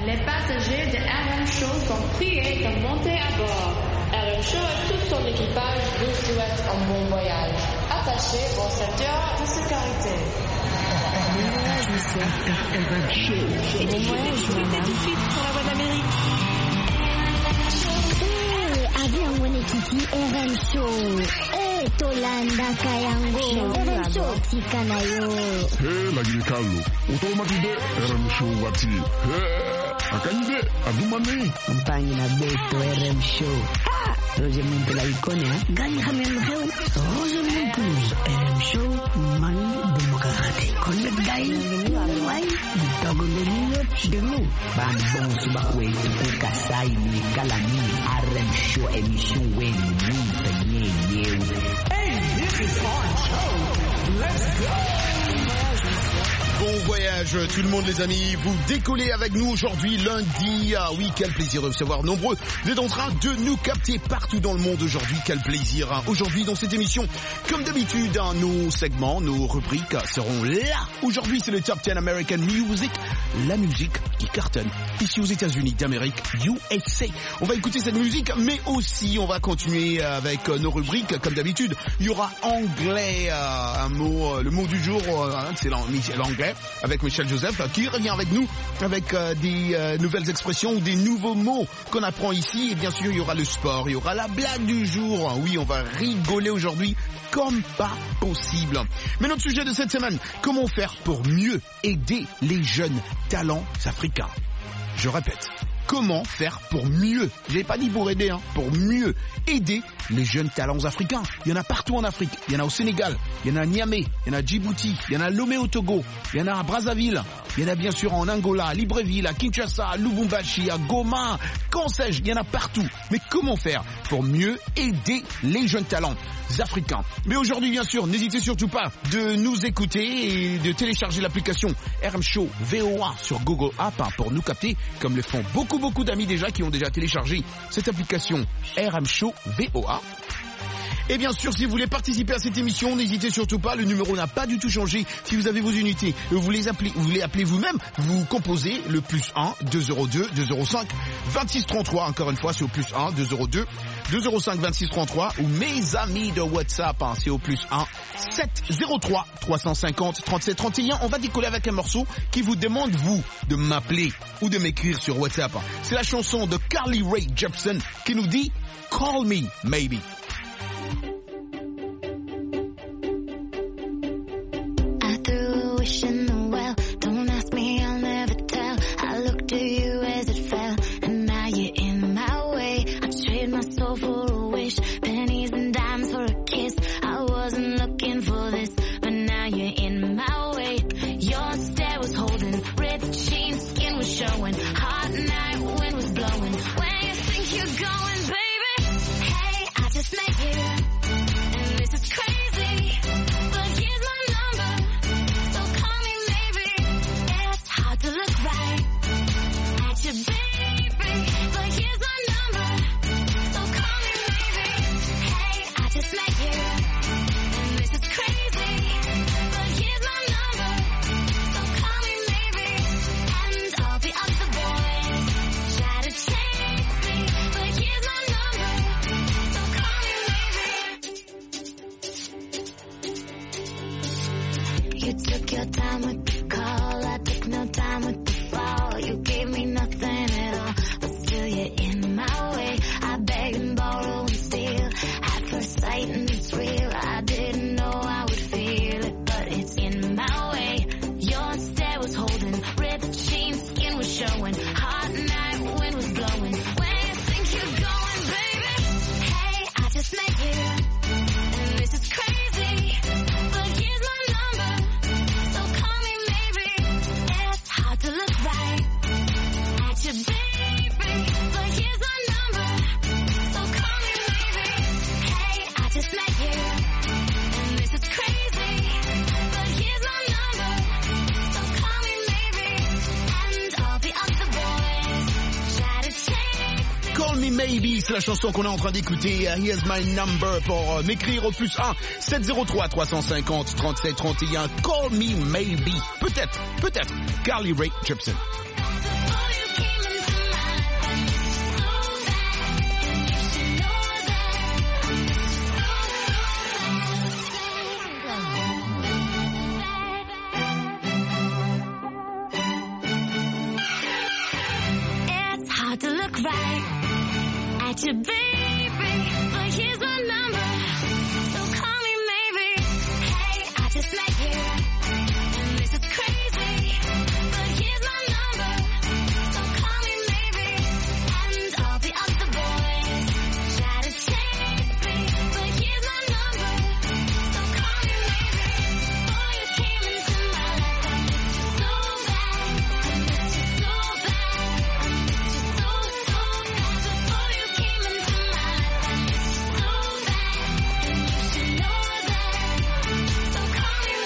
Les passagers de RM Show sont priés de monter à bord. RM Show et tout son équipage vous souhaitent un bon voyage. Attachez vos ceintures de sécurité. Bon voyage, monsieur. RM Show. Bon voyage, madame. Tout de suite sur la voie d'Amérique. Avion mwenyekiti RM Show. Tolanda kayango RM Show tika nayo. Lagi Carlo. Automatide RM Show wati. Akanyide adumani. Mpangi na beto RM Show. Roger Muntu la ikone ha. Gani hamelu heu. Roger Muntu RM Show mani demokrati. Connect guy. Wai. Dogo ndeniyo denu. Bambon suba kwetu kukasai ni kalani. RM Show emission wenu. Hey, this is RM Show. Let's go. Bon voyage tout le monde les amis, vous décollez avec nous aujourd'hui lundi. Ah oui, quel plaisir de vous savoir nombreux. Vous êtes en train de nous capter partout dans le monde aujourd'hui, quel plaisir. Aujourd'hui dans cette émission, comme d'habitude, nos segments, nos rubriques seront là. Aujourd'hui c'est le Top 10 American Music, la musique qui cartonne ici aux États-Unis d'Amérique, USA. On va écouter cette musique, mais aussi on va continuer avec nos rubriques comme d'habitude. Il y aura anglais, un mot, le mot du jour, c'est l'anglais. Avec Michel Joseph qui revient avec nous avec des nouvelles expressions ou des nouveaux mots qu'on apprend ici. Et bien sûr, il y aura le sport, il y aura la blague du jour. Oui, on va rigoler aujourd'hui comme pas possible. Mais notre sujet de cette semaine, comment faire pour mieux aider les jeunes talents africains? Je répète. Comment faire pour mieux, j'ai pas dit pour aider, pour mieux aider les jeunes talents africains. Il y en a partout en Afrique. Il y en a au Sénégal, il y en a à Niamey, il y en a à Djibouti, il y en a à Lomé au Togo, il y en a à Brazzaville, il y en a bien sûr en Angola, à Libreville, à Kinshasa, à Lubumbashi, à Goma, qu'en sais-je, il y en a partout. Mais comment faire pour mieux aider les jeunes talents africains? Mais aujourd'hui, bien sûr, n'hésitez surtout pas de nous écouter et de télécharger l'application RM Show VOA sur Google App pour nous capter, comme le font beaucoup d'amis déjà qui ont déjà téléchargé cette application RM Show VOA. Et bien sûr, si vous voulez participer à cette émission, n'hésitez surtout pas, le numéro n'a pas du tout changé. Si vous avez vos unités, vous voulez appeler vous-même, vous composez le +1 202 205 26 33. Encore une fois, c'est au +1 202 205 26 33. Ou mes amis de WhatsApp, c'est au +1 703 350 37 31. On va décoller avec un morceau qui vous demande, vous, de m'appeler ou de m'écrire sur WhatsApp. C'est la chanson de Carly Rae Jepsen qui nous dit « Call Me Maybe ». Maybe, c'est la chanson qu'on est en train d'écouter. Here's my number pour m'écrire au +1 703 350 37 31. Call me maybe. Peut-être. Carly Rae Jepsen. look right at your baby, but here's my number, so call me maybe. Hey, I just met you, and this is crazy, but here's my number, so call me maybe. And all the other boys try to chase me, but here's my number, so call me maybe. Before you came into my life, I missed you so bad, I missed you so bad, I missed you so bad. Before you came into my life, I missed you so bad, and you should know that, so call me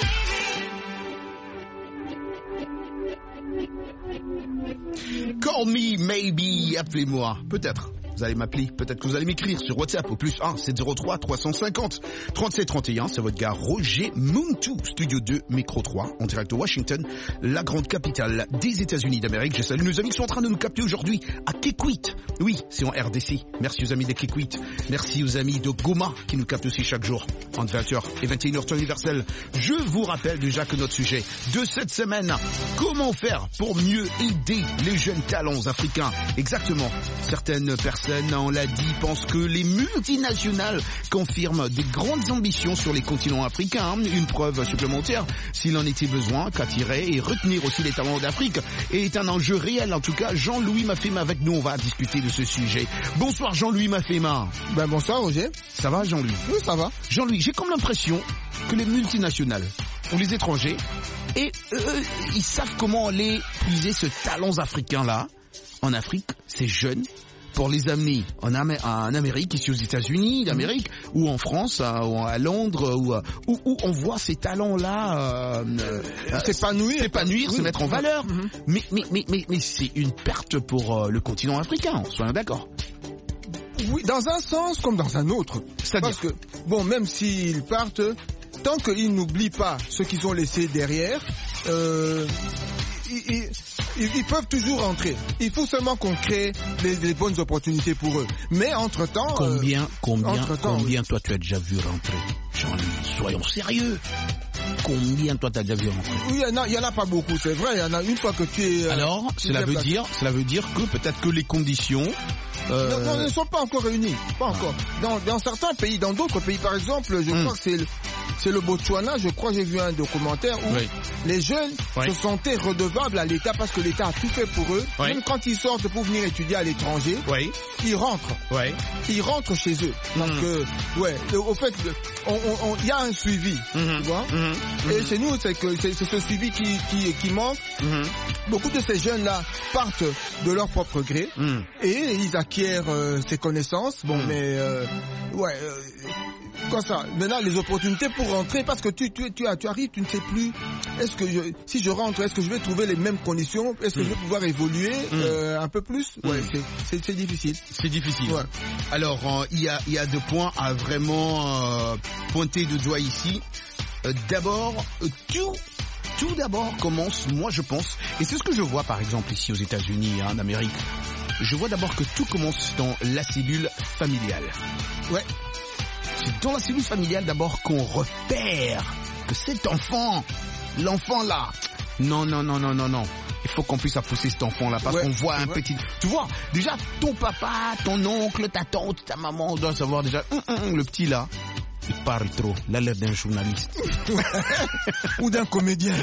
maybe. Call me maybe, appelez-moi, peut-être. Vous allez m'appeler, peut-être que vous allez m'écrire sur WhatsApp au plus 1 703 350 37 31. C'est votre gars Roger Muntu, Studio 2, Micro 3, en direct de Washington, la grande capitale des États-Unis d'Amérique. Je salue nos amis qui sont en train de nous capter aujourd'hui à Kikwit. Oui, c'est en RDC. Merci aux amis de Kikwit. Merci aux amis de Goma qui nous captent aussi chaque jour en 20h et 21h temps universel. Je vous rappelle déjà que notre sujet de cette semaine, comment faire pour mieux aider les jeunes talents africains. Exactement. Certaines personnes, on l'a dit, pensent que les multinationales confirment des grandes ambitions sur les continents africains. Une preuve supplémentaire, s'il en était besoin, qu'attirer et retenir aussi les talents d'Afrique est un enjeu réel. En tout cas, Jean-Louis Mafema avec nous, on va discuter de ce sujet. Bonsoir Jean-Louis Mafema. Ben bonsoir Roger. Ça va Jean-Louis? Oui, ça va. Jean-Louis, j'ai comme l'impression que les multinationales ou les étrangers, et ils savent comment aller puiser ce talent africain-là en Afrique, ces jeunes, pour les amener en Amérique, ici aux États-Unis d'Amérique, ou en France, à Londres, où on voit ces talents-là s'épanouir, oui, se mettre en valeur. Mais c'est une perte pour le continent africain, soyons d'accord. Oui, dans un sens comme dans un autre. C'est-à-dire parce que, bon, même s'ils partent, tant qu'ils n'oublient pas ce qu'ils ont laissé derrière, ils peuvent toujours rentrer. Il faut seulement qu'on crée les bonnes opportunités pour eux. Mais entre-temps... Combien toi tu as déjà vu rentrer, Jean-Louis? Soyons sérieux. Combien toi t'as déjà vu rentrer? Oui, il y en a pas beaucoup, c'est vrai. Il y en a une fois que tu es... Alors, cela veut dire que peut-être que les conditions... Non, ne sont pas encore réunies. Pas encore. Dans certains pays, dans d'autres pays, par exemple, je crois que c'est le Botswana, je crois que j'ai vu un documentaire où les jeunes se sentaient redevables à l'État parce que l'État a tout fait pour eux. Même quand ils sortent pour venir étudier à l'étranger, ils rentrent. Ils rentrent chez eux. Donc, au fait, il y a un suivi, tu vois. Et chez nous, c'est ce suivi qui manque. Beaucoup de ces jeunes-là partent de leur propre gré et ils acquièrent ces connaissances. Bon, mais quoi ça? Maintenant, les opportunités pour rentrer, parce que tu arrives, tu ne sais plus. Si je rentre, est-ce que je vais trouver les mêmes conditions? Est-ce que je vais pouvoir évoluer un peu plus? C'est difficile. C'est difficile. Ouais. Alors, il y a deux points à vraiment pointer du doigt ici. D'abord, tout d'abord commence, moi je pense, et c'est ce que je vois par exemple ici aux États-Unis, en Amérique. Je vois d'abord que tout commence dans la cellule familiale. Ouais. C'est dans la cellule familiale d'abord qu'on repère que cet enfant, l'enfant là, non. Il faut qu'on puisse pousser cet enfant-là parce qu'on voit un petit... Tu vois, déjà ton papa, ton oncle, ta tante, ta maman, on doit savoir déjà, le petit là, il parle trop, il a l'air d'un journaliste. Ou d'un comédien.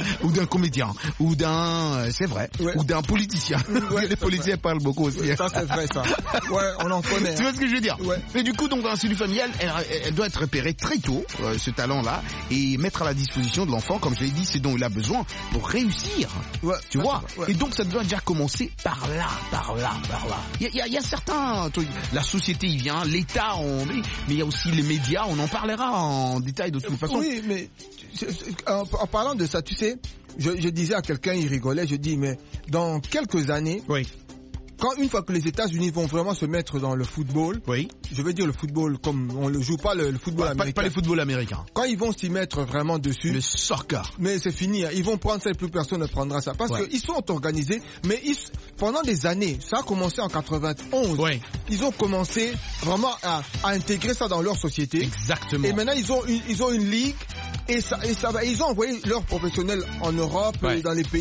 C'est vrai, ou d'un politicien. Les politiciens parlent beaucoup aussi. Ça c'est vrai ça. Ouais, on en connaît. Tu vois ce que je veux dire? Mais du coup, donc dans la cellule familiale, elle doit être repérée très tôt, ce talent-là, et mettre à la disposition de l'enfant, comme je l'ai dit, c'est dont il a besoin pour réussir. Tu vois? Et donc ça doit déjà commencer par là. Il y a certains trucs. La société, il vient, l'État, mais il y a aussi les médias, on en parlera en détail de toute façon. Oui, mais en parlant de ça, tu sais, je disais à quelqu'un, il rigolait, je dis, mais dans quelques années, une fois que les États-Unis vont vraiment se mettre dans le football, je veux dire le football comme on le joue pas le football américain. Pas le football américain. Quand ils vont s'y mettre vraiment dessus, le soccer. Mais c'est fini, ils vont prendre ça et plus personne ne prendra ça parce qu'ils sont organisés, mais pendant des années, ça a commencé en 91. Ils ont commencé vraiment à intégrer ça dans leur société. Exactement. Et maintenant ils ont une ligue et ça va, ils ont envoyé leurs professionnels en Europe et dans les pays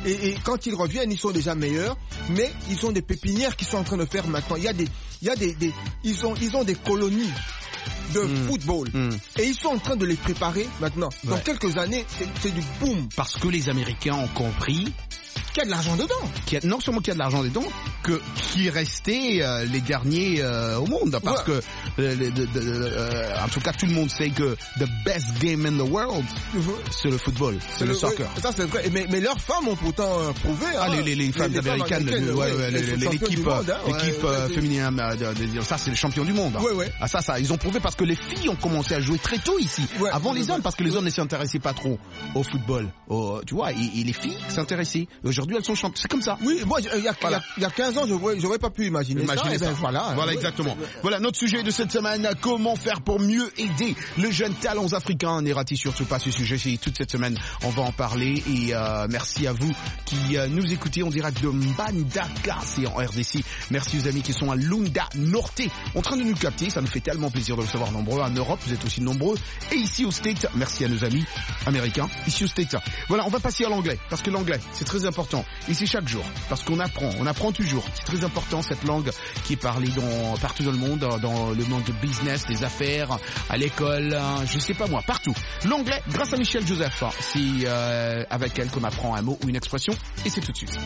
Et quand ils reviennent, ils sont déjà meilleurs, mais ils ont des pépinières qui sont en train de faire maintenant. Ils ont des colonies de football. Et ils sont en train de les préparer maintenant. Dans quelques années, c'est du boom. Parce que les Américains ont compris qu'il y a de l'argent dedans. Non seulement qu'il y a de l'argent dedans, qui restaient les derniers au monde. Parce que, en tout cas, tout le monde sait que the best game in the world, c'est le football, c'est le soccer. Ça, c'est vrai. Mais leurs femmes ont pourtant prouvé. Les femmes américaines, l'équipe féminine, ça, c'est les champions du monde. Ah, ça, ils ont prouvé parce que les filles ont commencé à jouer très tôt ici. Avant les hommes, parce que les hommes ne s'intéressaient pas trop au football. Tu vois, et les filles s'intéressaient. Aujourd'hui, elles sont championnes. C'est comme ça. Oui, moi, il y a 15 ans, j'aurais pas pu imaginer ça. Ben, voilà, exactement. Voilà, notre sujet de cette semaine, comment faire pour mieux aider les jeunes talents africains. Ne ratez surtout pas ce sujet. Toute cette semaine, on va en parler. Et merci à vous qui nous écoutez en direct de Mbandaka, c'est en RDC. Merci aux amis qui sont à Lunda Norte, en train de nous capter. Ça nous fait tellement plaisir de vous savoir nombreux. En Europe, vous êtes aussi nombreux. Et ici au States, merci à nos amis américains, ici au States. Voilà, on va passer à l'anglais, parce que l'anglais, c'est très important. Ici chaque jour, parce qu'on apprend toujours. C'est très important cette langue qui est parlée partout dans le monde, dans le monde de business, des affaires, à l'école, je sais pas moi, partout. L'anglais, grâce à Michel Joseph, c'est avec elle qu'on apprend un mot ou une expression, et c'est tout de suite.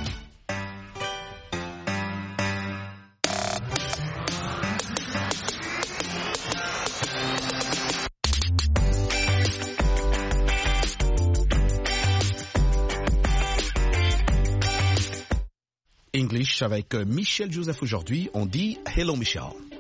English avec Michel Joseph aujourd'hui. On dit hello Michel.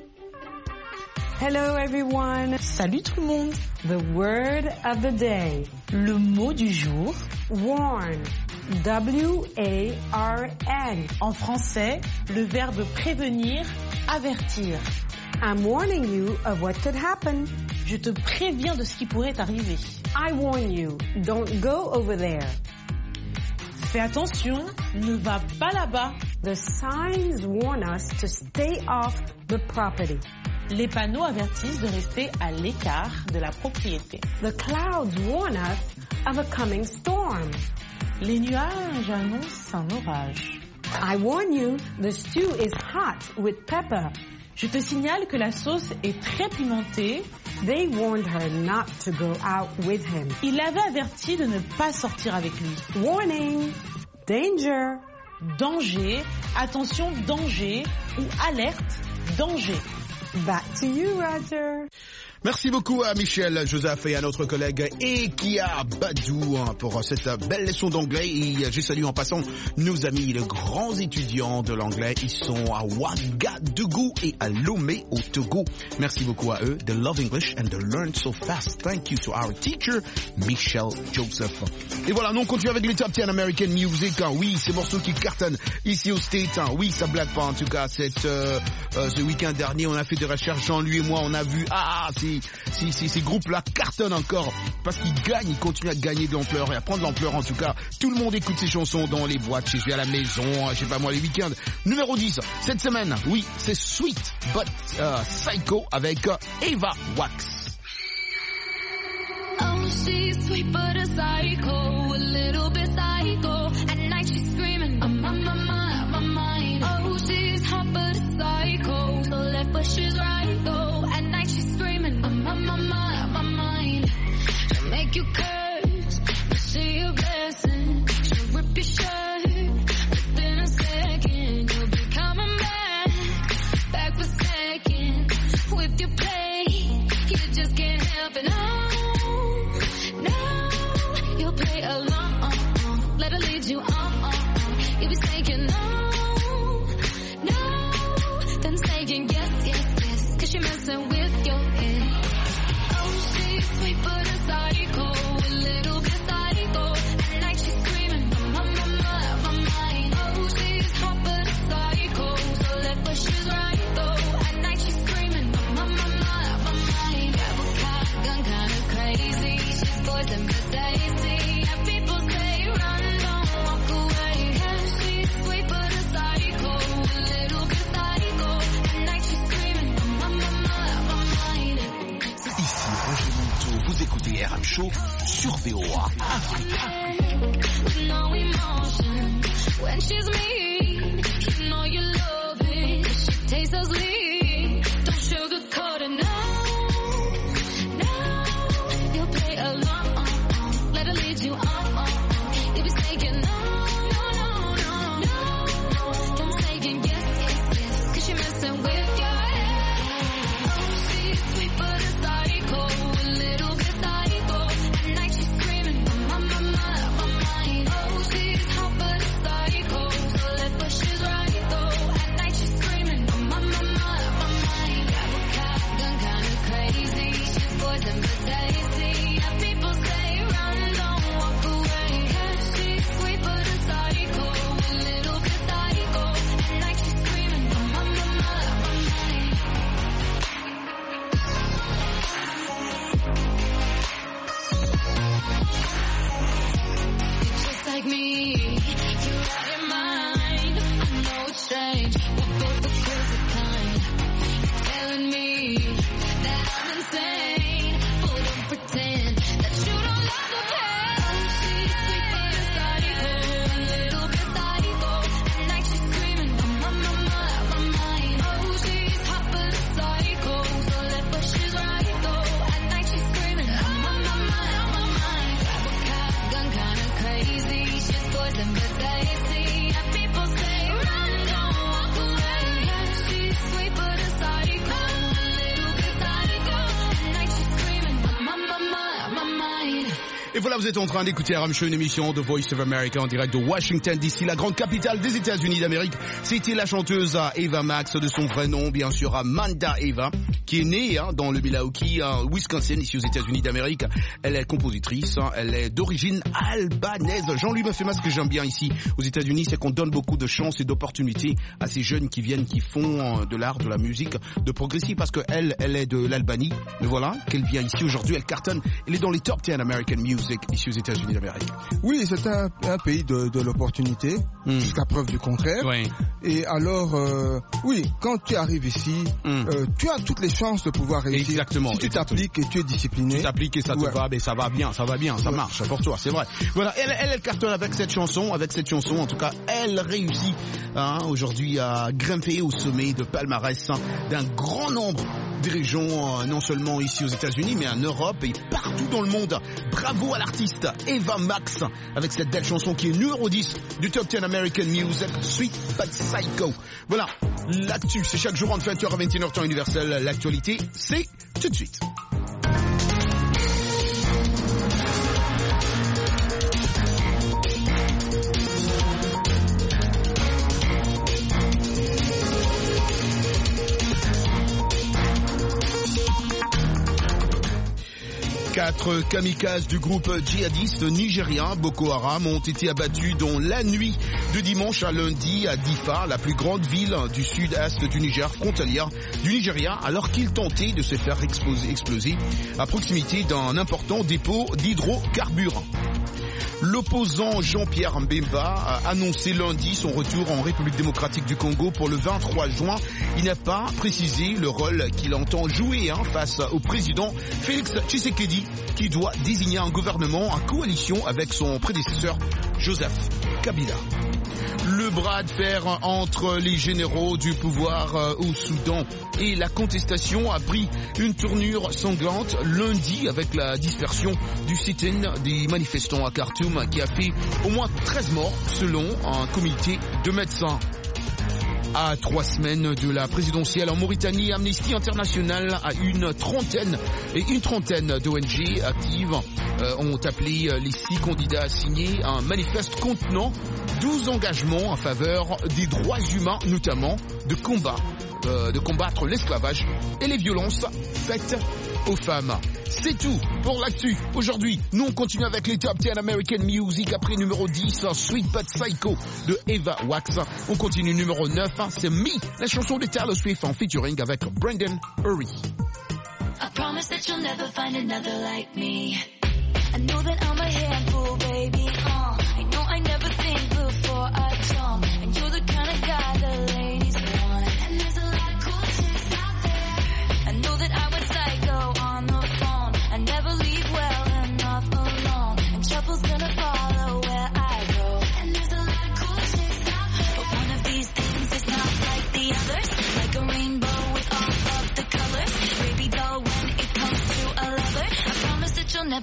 Hello everyone. Salut tout le monde. The word of the day. Le mot du jour. Warn. W-A-R-N. En français, le verbe prévenir, avertir. I'm warning you of what could happen. Je te préviens de ce qui pourrait arriver. I warn you. Don't go over there. Fais attention, ne va pas là-bas. The signs warn us to stay off the property. Les panneaux avertissent de rester à l'écart de la propriété. The clouds warn us of a coming storm. Les nuages annoncent un orage. I warn you, the stew is hot with pepper. Je te signale que la sauce est très pimentée. They warned her not to go out with him. Il avait averti de ne pas sortir avec lui. Warning, danger. Danger, attention, danger, ou alerte, danger. Back to you, Roger. Merci beaucoup à Michel Joseph et à notre collègue Ekia Badou pour cette belle leçon d'anglais. Et je salue en passant nos amis, les grands étudiants de l'anglais. Ils sont à Ouagadougou et à Lomé au Togo. Merci beaucoup à eux. They love English and they learn so fast. Thank you to our teacher, Michel Joseph. Et voilà, nous on continue avec les Top 10 American Music. Oui, ces morceaux qui cartonnent ici au States. Oui, ça blague pas en tout cas. Ce week-end dernier, on a fait des recherches, Jean-Louis et moi, on a vu, ces groupes-là cartonnent encore parce qu'ils gagnent, ils continuent à gagner de l'ampleur et à prendre de l'ampleur en tout cas. Tout le monde écoute ces chansons dans les boîtes, chez lui à la maison, je sais pas moi, les week-ends. Numéro 10, cette semaine, oui, c'est Sweet But Psycho avec Ava Wax. Oh, she's sweet but a psycho, a little bit psycho. At night she's screaming, I'm on my mind, my mind. Oh, she's hot but a psycho, so left but she's right though. At night she's screaming, I'm on my mind, my mind. She'll make you curse, but she a blessing. She'll rip your shirt, within a second. You'll be coming back for seconds. With your play, you just can't help it. No, you'll play along. Let her lead you on. You'll be saying no, then saying yes, 'cause you're messing with your head. Oh, she's sweet but a psycho, a little bit psycho. At night she's screaming, my mind. Oh, she's hot but a psycho, so left but she's right though. At night she's screaming, my mind. Got a shotgun, kinda crazy. She's poison but tasty. And people say run, don't walk away. Yeah, she's sweet but a psycho, a little bit psycho. At night she's screaming, my mind. Ici Roger Monteau, vous écoutez RM Show sur VOA. No emotion when she's mean. You know you love it. She tastes so sweet. Don't sugarcoat it now. No, you'll play along. Let her lead you on. You'll be saying no. Don't saying yes. 'Cause you're messing with your head. Oh, she's sweet but a psycho, a little bit psycho. At night she's screaming, my mind. Oh, she's hot but a psycho, so left but she's right though. At night she's screaming, my mind. Grab a shotgun, kinda crazy. She's poison but tasty. And people say run, don't walk away. Yeah, she's sweet but a psycho, a little bit psycho. At night she's screaming, my mind. Just like me, you're out your mind. I know it's strange, we're both the crazy kind. You're telling me that I'm insane, but don't pretend that you don't love the pain. She's sweet but a psycho, a little bit psycho. At night she's screaming, my mind. Oh, she's hot but a psycho, so left but she's right though. At night she's screaming, my mind. Grab a shotgun, kinda crazy. She's poison but tasty. And people say run, don't walk away. Yeah, she's sweet but a psycho, a little bit psycho. At night she's screaming, my mind. Et voilà, vous êtes en train d'écouter RM Show, une émission de Voice of America en direct de Washington DC, la grande capitale des États-Unis d'Amérique. C'était la chanteuse Ava Max, de son vrai nom, bien sûr, Amanda Ava, qui est née dans le Milwaukee, Wisconsin, ici aux États-Unis d'Amérique. Elle est compositrice, elle est d'origine albanaise. Jean-Louis Mafema, ce que j'aime bien ici aux États-Unis, c'est qu'on donne beaucoup de chances et d'opportunités à ces jeunes qui viennent, qui font de l'art, de la musique, de progressif, parce qu'elle est de l'Albanie. Mais voilà, qu'elle vient ici aujourd'hui, elle cartonne. Elle est dans les top 10 American Music ici aux États-Unis d'Amérique. Oui, c'est un pays de l'opportunité, jusqu'à preuve du contraire. Oui. Et alors, oui, quand tu arrives ici, tu as toutes les chances de pouvoir réussir. Exactement. Si tu t'appliques et tu es discipliné. Tu t'appliques et ça te va, mais ça va bien, ça marche pour toi, c'est vrai. Voilà, elle cartonne avec cette chanson, en tout cas, elle réussit aujourd'hui à grimper au sommet de palmarès d'un grand nombre de dirigeants, non seulement ici aux États-Unis, mais en Europe et partout dans le monde. Bravo à l'artiste Ava Max avec cette belle chanson qui est numéro 10 du Top 10 American Music, Sweet But Psycho. Voilà, l'actu, c'est chaque jour entre 20h à 21h temps universel. L'actualité, c'est tout de suite. Quatre kamikazes du groupe djihadiste nigérien Boko Haram ont été abattus dans la nuit de dimanche à lundi à Difa, la plus grande ville du sud-est du Niger, frontalière du Nigeria, alors qu'ils tentaient de se faire exploser à proximité d'un important dépôt d'hydrocarbures. L'opposant Jean-Pierre Mbemba a annoncé lundi son retour en République démocratique du Congo pour le 23 juin. Il n'a pas précisé le rôle qu'il entend jouer face au président Félix Tshisekedi, qui doit désigner un gouvernement en coalition avec son prédécesseur Joseph Kabila. Le bras de fer entre les généraux du pouvoir au Soudan et la contestation a pris une tournure sanglante lundi avec la dispersion du sit-in des manifestants à Khartoum qui a fait au moins 13 morts selon un comité de médecins. À 3 semaines de la présidentielle en Mauritanie, Amnesty International a une trentaine d'ONG actives ont appelé les 6 candidats à signer un manifeste contenant 12 engagements en faveur des droits humains, notamment de combattre l'esclavage et les violences faites aux femmes. C'est tout pour l'actu. Aujourd'hui, nous on continue avec les Top 10 American Music. Après numéro 10, Sweet But Psycho de Ava Wax. On continue numéro 9, c'est Me, la chanson de Taylor Swift en featuring avec Brandon Urie. I promise that you'll never find another like me. I know that I'm a handful, baby. I know I never think before I jump. And you're the kind of guy the ladies want. And there's a lot of cool chicks out there. I know that I went psycho on the phone. I never leave well enough alone.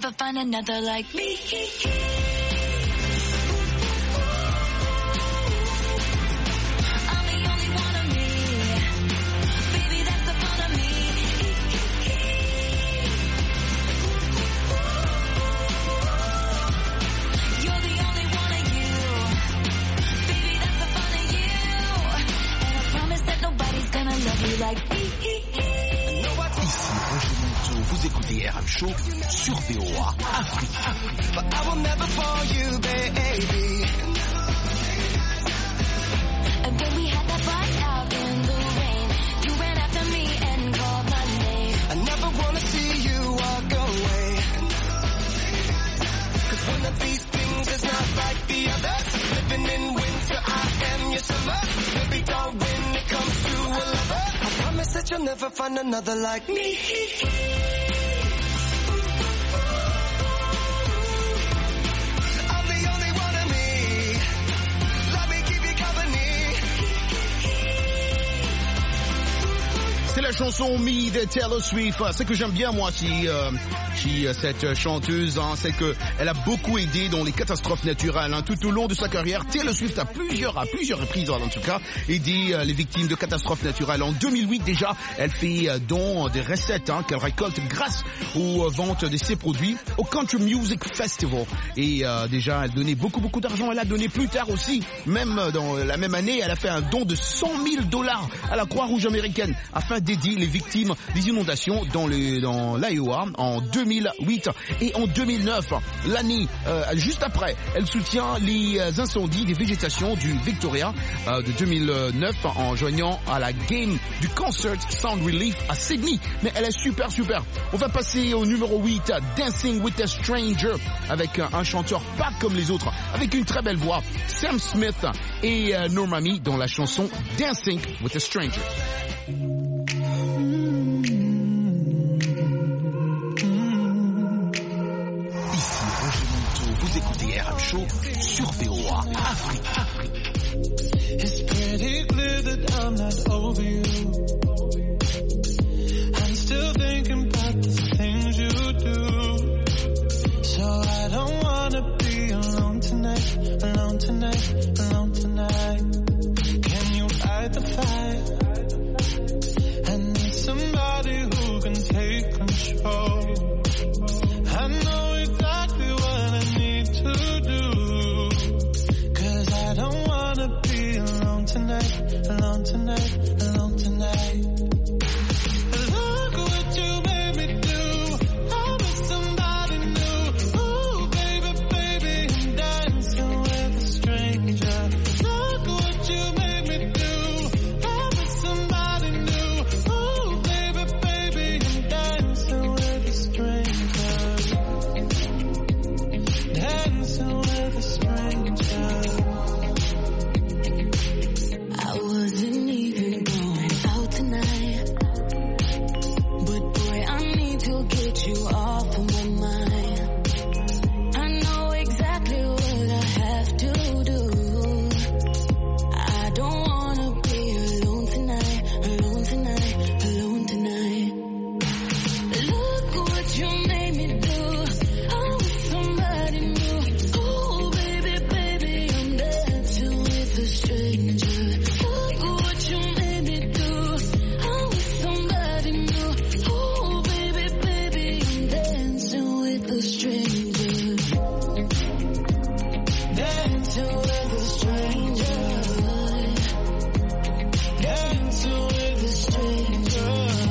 never find another like me. I'm the only one of me. Baby, that's the fun of me. You're the only one of you. Baby, that's the fun of you. And I promise that nobody's gonna love you like me. Ici Roger Monteau, vous écoutez RM Show sur VOA Afrique. But I will never for you, baby. And when we had that fight out in the rain, you ran after me and called my name. I never wanna see you walk away. Cause one of these things is not like the other. Living in winter, I am your summer. Baby doll when it comes to a lover. I promise that you'll never find another like me. I'm the only one of me. Let me keep you company. C'est la chanson Me de Taylor Swift. Ce que j'aime bien moi chez cette chanteuse, hein, c'est qu'elle a beaucoup aidé dans les catastrophes naturelles. Hein. Tout au long de sa carrière, Taylor Swift à plusieurs reprises en tout cas, aidé les victimes de catastrophes naturelles. En 2008 déjà, elle fait don des recettes qu'elle récolte grâce aux ventes de ses produits au Country Music Festival. Et déjà, elle donnait beaucoup d'argent. Elle a donné plus tard aussi, même dans la même année, elle a fait un don de $100,000 à la Croix-Rouge américaine afin d'aider les victimes des inondations dans l'Iowa en 2008 et en 2009, l'année juste après, elle soutient les incendies des végétations du Victoria de 2009 en joignant à la game du Concert Sound Relief à Sydney. Mais elle est super. On va passer au numéro 8, Dancing with a Stranger, avec un chanteur pas comme les autres, avec une très belle voix, Sam Smith et Normani dans la chanson Dancing with a Stranger. Vous écoutez RM Show sur VOA Afrique. It's pretty clear that I'm not over you. I'm still thinking about the things you do. So I don't wanna be alone tonight. Can you fight the fight? I need somebody who can take control. I know exactly what I need to do. Cause I don't wanna be alone tonight. Look what you made me do. I'm with somebody new. Ooh, baby, I'm dancing with a stranger. Look what you made me do. I'm with somebody new. Ooh, baby, I'm dancing with a stranger. Dancing with a stranger. I wasn't even going out tonight, but boy, I need to get you off of my mind. I know exactly what I have to do. I don't wanna be alone tonight. Look what you made me do. I'm with somebody new. Oh, baby, I'm dancing with a stranger. Look what you made me do. I'm with somebody new. Oh, baby, I'm dancing with a stranger. Dancing with a stranger. Dancing with a stranger.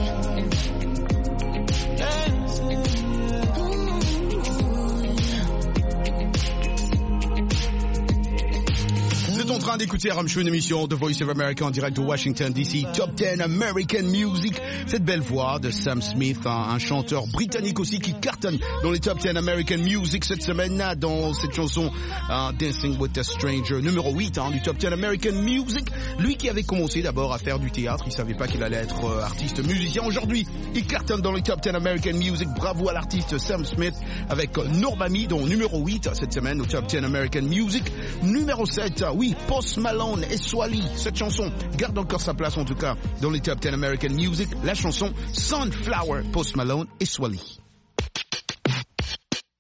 Vous êtes en train d'écouter RM Show, une émission de Voice of America en direct de Washington DC, Top 10 American Music. Cette belle voix de Sam Smith, un chanteur britannique aussi qui cartonne dans les Top 10 American Music cette semaine dans cette chanson Dancing with a Stranger, numéro 8 du Top 10 American Music. Lui qui avait commencé d'abord à faire du théâtre, il savait pas qu'il allait être artiste musicien. Aujourd'hui, il cartonne dans les Top 10 American Music. Bravo à l'artiste Sam Smith avec Normani dans numéro 8 cette semaine au Top 10 American Music. Numéro 7, oui, Post Malone et Swally. Cette chanson garde encore sa place en tout cas dans les Top 10 American Music. La chanson Sunflower, Post Malone et Swally.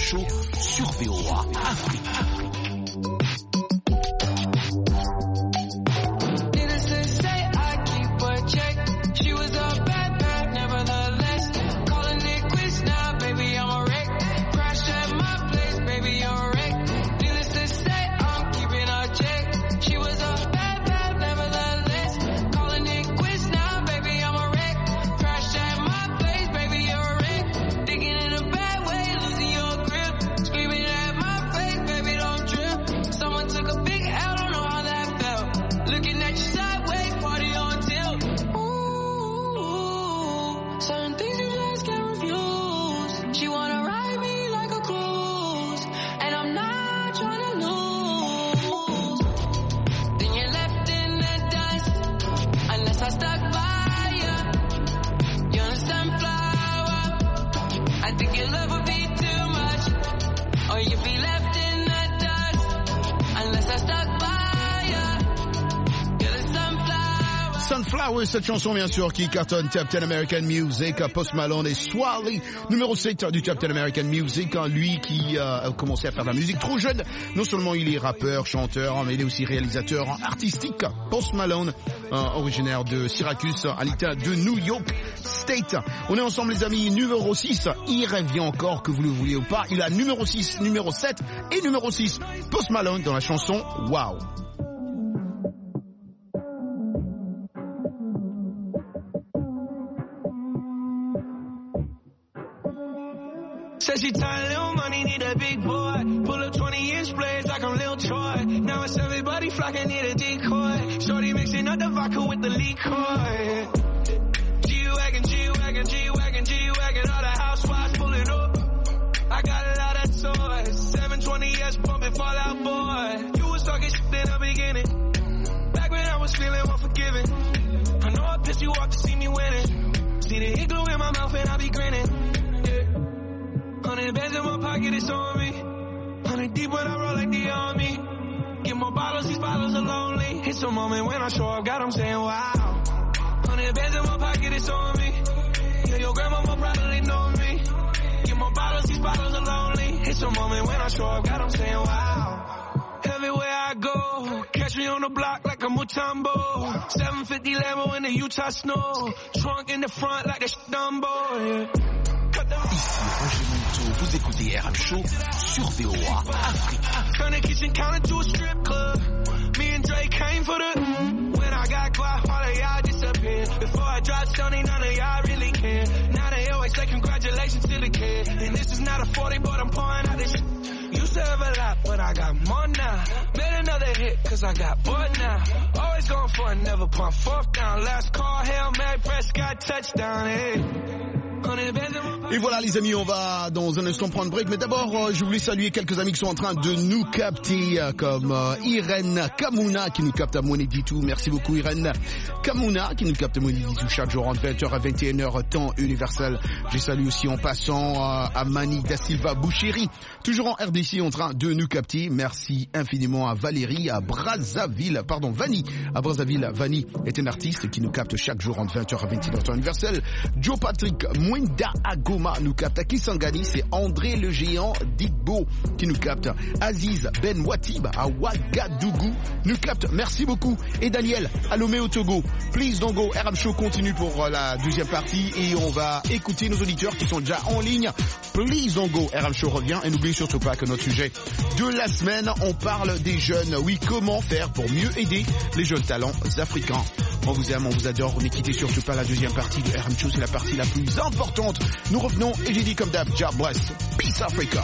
Show sur VOA Afrique. Sunflower, cette chanson bien sûr qui cartonne Top 10 American Music, Post Malone et Swally, numéro 7 du Top 10 American Music, lui qui a commencé à faire de la musique trop jeune. Non seulement il est rappeur, chanteur, mais il est aussi réalisateur artistique. Post Malone, originaire de Syracuse, à l'État de New York State. On est ensemble les amis, numéro 6, il revient encore que vous le vouliez ou pas. Il a numéro 6, numéro 7 et numéro 6. Post Malone dans la chanson Wow. Said she tired, little money, need a big boy. Pull up 20-inch blades like I'm Lil Troy. Now it's everybody flocking, need a decoy. Shorty mixing up the vodka with the liquor. G-Wagon, G-Wagon, G-Wagon, G-Wagon. All the housewives pull it up. I got a lot of toys. 720S pumping Fallout Boy. You was talking shit in the beginning. Back when I was feeling unforgiving. I know I pissed you off to see me winning. See the igloo in my mouth and I be grinning. 100 bands in my pocket, it's on me. 100 deep when I roll like the army. Get more bottles, these bottles are lonely. It's a moment when I show up, God, I'm saying wow. 100 bands in my pocket, it's on me. Yeah, your grandma will probably know me. Get more bottles, these bottles are lonely. It's a moment when I show up, God, I'm saying wow. Everywhere I go, catch me on the block like a Mutombo. 750 Lambo in the Utah snow. Trunk in the front like a Dumbo, yeah. Ici Roger Monteau, vous écoutez RM Show sur VOA Afrique. Turn the kitchen counter to a strip club. Me and Dre came for the. When I got quiet, all of y'all disappeared. Before I dropped Sony, none of y'all really care. Now they always say congratulations to the kid. And this is not a 40, but I'm pouring out this shit. Used to have a lot, but I got more now. Made another hit, cause I got bored now. Always going for it, never pump fourth down. Last call, Hail Mary, Prescott, touchdown, hey. Et voilà les amis, on va dans un instant prendre break, mais d'abord je voulais saluer quelques amis qui sont en train de nous capter, comme Irène Kamuna qui nous capte à Moneditou. Merci beaucoup Irène Kamuna qui nous capte à Moneditou chaque jour entre 20h à 21h temps universel. Je salue aussi en passant à Mani da Silva Bouchéri, toujours en RDC en train de nous capter. Merci infiniment à Valérie à Brazzaville, pardon Vanny à Brazzaville. Vanny est un artiste qui nous capte chaque jour entre 20h à 21h temps universel. Joe Patrick Mwenda Agoma nous capte. À Kisangani, c'est André le géant Digbo qui nous capte. Aziz Ben Watib à Ouagadougou nous capte. Merci beaucoup. Et Daniel à Lomé au Togo. Please don't go. RM Show continue pour la deuxième partie et on va écouter nos auditeurs qui sont déjà en ligne. Please don't go. RM Show revient et n'oubliez surtout pas que notre sujet de la semaine, on parle des jeunes. Oui, comment faire pour mieux aider les jeunes talents africains. On vous aime, on vous adore. On n'écoutez surtout pas la deuxième partie de RM Show, c'est la partie la plus importante. Nous revenons et j'ai dit comme d'hab, God bless. Peace Africa.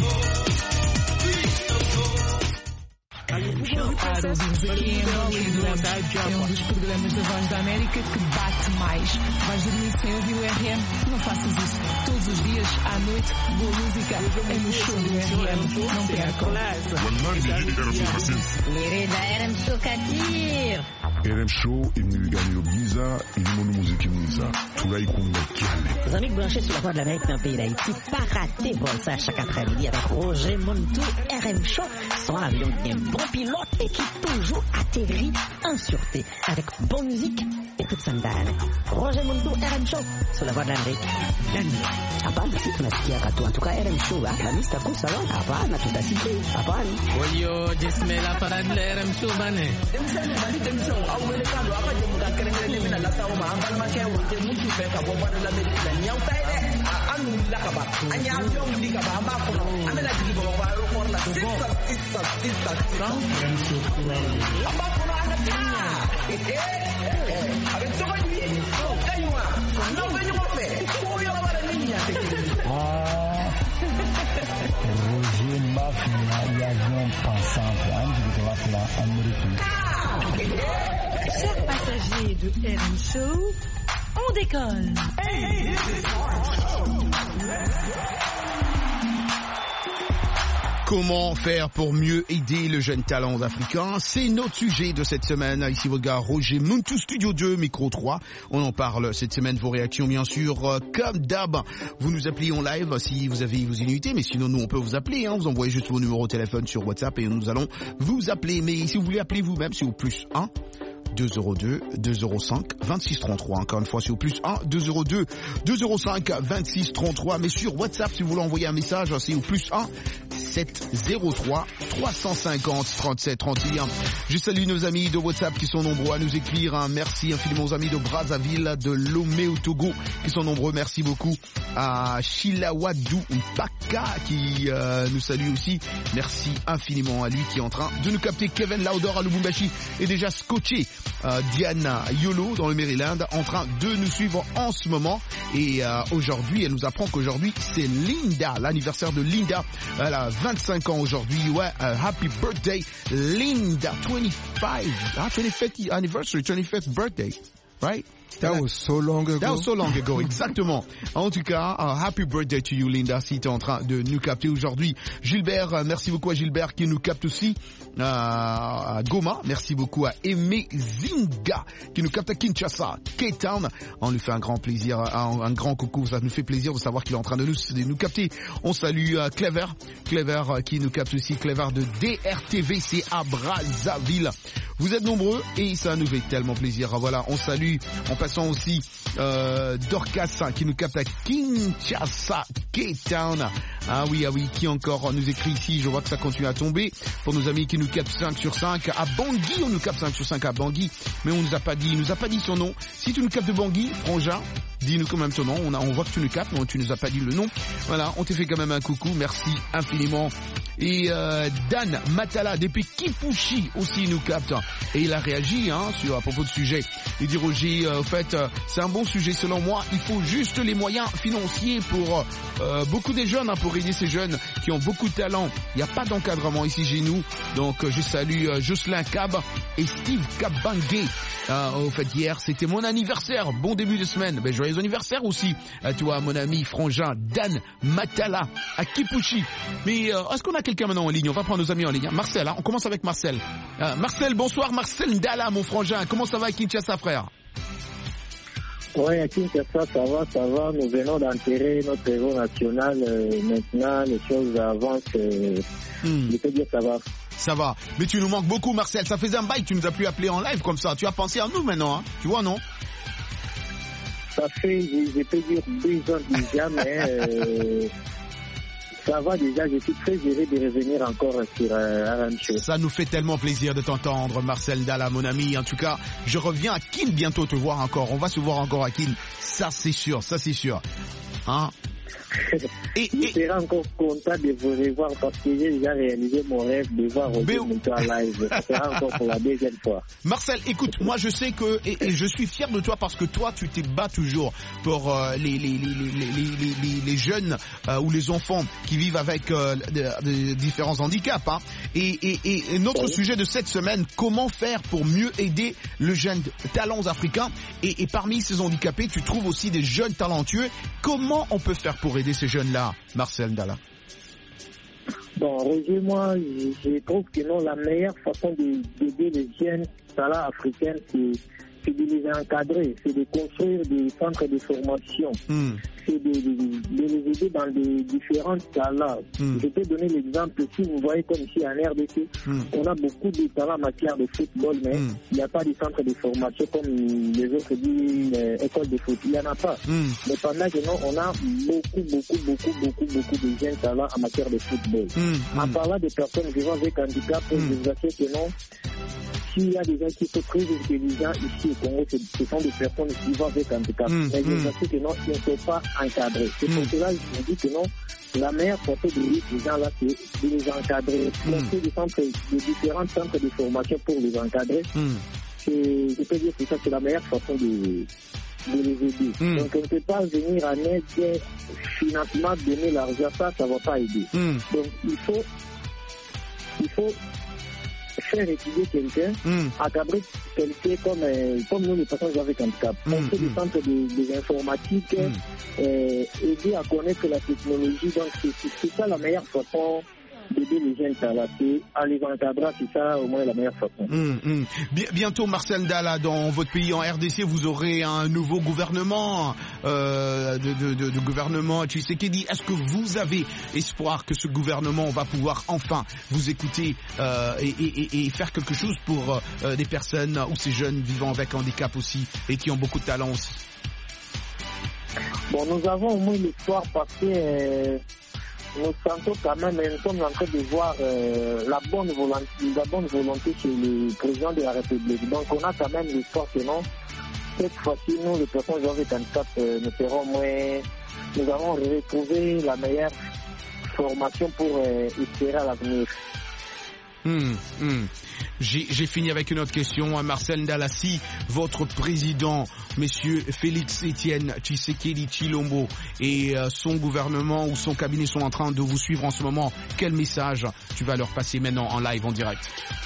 Para os pequenos, é dos programas da Voz da América que bate mais. Vais dormir sem ouvir o RM? Não faças isso. Todos os dias, à noite, boa música é no show do RM. Não percam. Querida RM Show Kadir. RM Show imniligani Giza ilimono muziki mwiza tulaikunda kiale. Les amis branchés sur la voie de l'Amérique dans le pays d'Haïti, pas raté bon ça chaque après-midi avec Roger Montou, RM Show, son avion qui est un bon pilote et qui toujours atterrit en sûreté avec bonne musique et toute sandale. Roger Montou, RM Show, sur la voie de l'Amérique. Hapana, sisi tunasikia katu. En tout cas, RM Show, la lista kuu sawa. Hapana, tutasikia. Hapana. Oyo, jismela para RM Show bane. Roger Mafia, l'avion passante, américain. Chers passagers de RM Show, on décolle. Comment faire pour mieux aider le jeune talent africain? C'est notre sujet de cette semaine. Ici votre gars Roger Montou, Studio 2, micro 3. On en parle cette semaine. Vos réactions, bien sûr, comme d'hab. Vous nous appelez en live si vous avez vos inunités, mais sinon nous on peut vous appeler. Vous envoyez juste vos numéros de téléphone sur WhatsApp et nous allons vous appeler. Mais si vous voulez appeler vous-même, c'est au plus 1 202 205 26 33. Encore une fois, c'est au plus 1 202 205 26 33. Mais sur WhatsApp, si vous voulez envoyer un message, c'est au plus 1 703 350 37 31. Je salue nos amis de WhatsApp qui sont nombreux à nous écrire. Merci infiniment aux amis de Brazzaville, de Lomé au Togo qui sont nombreux. Merci beaucoup à Chilawadou Baka qui nous salue aussi. Merci infiniment à lui qui est en train de nous capter. Kevin Lauder à Lubumbashi est déjà scotché. Diana Yolo dans le Maryland en train de nous suivre en ce moment. Et aujourd'hui, elle nous apprend qu'aujourd'hui c'est Linda, l'anniversaire de Linda. Elle a 25 ans aujourd'hui. Ouais, happy birthday Linda, 25th anniversary, 25th birthday, right? That was so long ago. That was so long ago, exactement. En tout cas, happy birthday to you, Linda, si tu es en train de nous capter aujourd'hui. Gilbert, merci beaucoup à Gilbert qui nous capte aussi. À Goma, merci beaucoup à Aimé Zinga qui nous capte à Kinshasa, Cape Town. On lui fait un grand plaisir, un grand coucou. Ça nous fait plaisir de savoir qu'il est en train de nous capter. On salue Clever qui nous capte aussi. Clever de DRTV, c'est à Brazzaville. Vous êtes nombreux et ça nous fait tellement plaisir. Voilà, on salue en passant aussi Dorcas qui nous capte à Kinshasa, Cape Town. Ah oui, qui encore nous écrit ici? Je vois que ça continue à tomber. Pour nos amis qui nous captent 5 sur 5 à Bangui, on nous capte 5 sur 5 à Bangui, mais on nous a pas dit son nom. Si tu nous captes de Bangui, Frangin, dis-nous quand même ton nom. On voit que tu nous captes, mais tu nous as pas dit le nom. Voilà, on te fait quand même un coucou. Merci infiniment. Et Dan Matala depuis Kipushi aussi nous capte et il a réagi à propos de sujet. Il dit Roger, au fait c'est un bon sujet selon moi, il faut juste les moyens financiers pour beaucoup des jeunes, pour aider ces jeunes qui ont beaucoup de talent. Il n'y a pas d'encadrement ici chez nous, donc je salue Jocelyn Cab et Steve Kabangé. Au fait hier c'était mon anniversaire, bon début de semaine, joyeux anniversaire aussi à toi mon ami frangin Dan Matala à Kipushi. Mais est-ce qu'on a quelqu'un maintenant en ligne? On va prendre nos amis en ligne. Marcel, on commence avec Marcel. Marcel, bonsoir Marcel Ndala mon frangin, comment ça va à Kinshasa frère? Oui, à Kinshasa, ça va. Nous venons d'enterrer notre héros national. Maintenant, les choses avancent. Je peux dire ça va. Ça va. Mais tu nous manques beaucoup, Marcel. Ça faisait un bail que tu nous as plus appelé en live comme ça. Tu as pensé à nous maintenant, tu vois, non? Ça fait, je peux dire 2 ans déjà, mais ça va déjà. Je suis très heureux de revenir encore sur RM Show. Ça nous fait tellement plaisir de t'entendre, Marcel Dalla, mon ami. En tout cas, je reviens à Kin bientôt te voir encore. On va se voir encore à Kin. Ça, c'est sûr. Je serai encore content de vous revoir parce que j'ai déjà réalisé mon rêve de voir Roger Montou en live. Ça sera encore pour la 2e fois. Marcel, écoute, moi je sais que et je suis fier de toi parce que toi tu t'es bats toujours pour les jeunes ou les enfants qui vivent avec différents handicaps. Et notre sujet de cette semaine, comment faire pour mieux aider le jeune talents africains et parmi ces handicapés, tu trouves aussi des jeunes talentueux. Comment on peut faire pour aider ces jeunes-là, Marcel Ndala? Bon, Roger, moi, je trouve que non, la meilleure façon d'aider les jeunes talents africains, c'est de les encadrer, c'est de construire des centres de formation, c'est de les aider dans des différents talents. Je peux donner l'exemple, si vous voyez comme ici en RDC, on a beaucoup de talents en matière de football, mais il n'y a pas de centre de formation comme les autres disent, écoles de foot, il n'y en a pas. Mais pendant que non, on a beaucoup de jeunes talents en matière de football. En parlant des personnes vivant avec handicap, je vous assure que non, s'il y a des gens qui sont très intelligents ici au Congo, ce sont des personnes vivant avec handicap. Mais je vous assure que non, ils ne sont pas encadrés. C'est pour cela que je dis que non, la meilleure façon de aider ces gens-là, c'est de les encadrer. Monter des différents centres de formation pour les encadrer. Je peux dire que ça, c'est la meilleure façon de les aider. Donc on ne peut pas venir en aide financièrement, donner l'argent, ça ne va pas aider. Donc il faut faire étudier quelqu'un, encadrer quelqu'un comme nous les personnes avec handicap. On fait des centres d'informatique, aider à connaître la technologie. Donc c'est ça la meilleure façon d'aider les jeunes talents, en les encadrant, c'est ça au moins la meilleure façon. Bientôt, Marcel Ndala, dans votre pays, en RDC, vous aurez un nouveau gouvernement, de gouvernement Tshisekedi. Est-ce que vous avez espoir que ce gouvernement va pouvoir enfin vous écouter et faire quelque chose pour des personnes ou ces jeunes vivant avec handicap aussi et qui ont beaucoup de talent aussi? Bon, nous avons au moins l'espoir parce que nous sentons quand même, nous sommes en train de voir la bonne volonté chez le président de la République. Donc on a quand même l'espoir que non, cette fois-ci, nous, les personnes avec handicap, nous serons moins, nous allons retrouver la meilleure formation pour espérer à l'avenir. J'ai fini avec une autre question. Marcel Ndala, si votre président, Monsieur Félix Etienne Tshisekedi Tshilombo et son gouvernement ou son cabinet sont en train de vous suivre en ce moment, quel message tu vas leur passer maintenant en live, en direct?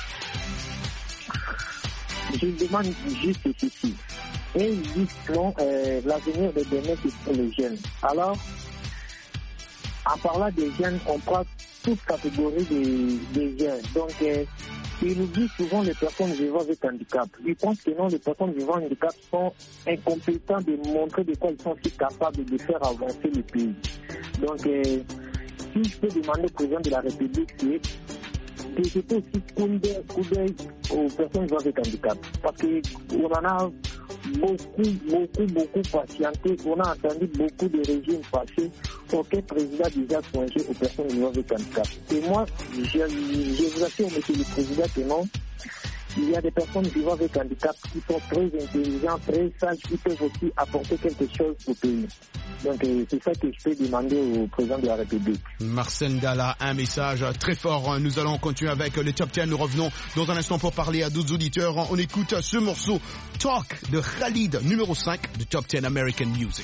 Je demande juste ceci. Et ils disent non, l'avenir de demain c'est pour les jeunes. Alors, en parlant des jeunes, on prend toute catégorie des jeunes. Donc, ils oublient souvent les personnes vivant avec handicap. Ils pensent que non, les personnes vivant avec handicap sont incompétents de montrer de quoi ils sont si capables de faire avancer le pays. Donc, si je peux demander au président de la République, c'est de jeter aussi coup d'œil aux personnes vivant avec handicap. Parce qu'on en a beaucoup patienté. On a entendu beaucoup de régimes passés. Aucun président déjà songé aux personnes vivant avec handicap. Et moi, je vous assure, monsieur le président, que non, il y a des personnes vivant avec handicap qui sont très intelligentes, très sages, qui peuvent aussi apporter quelque chose au pays. Donc c'est ça que je peux demander au président de la République. Marcel Ndala, un message très fort. Nous allons continuer avec le Top 10. Nous revenons dans un instant pour parler à d'autres auditeurs. On écoute ce morceau Talk de Khalid, numéro 5 de Top 10 American Music.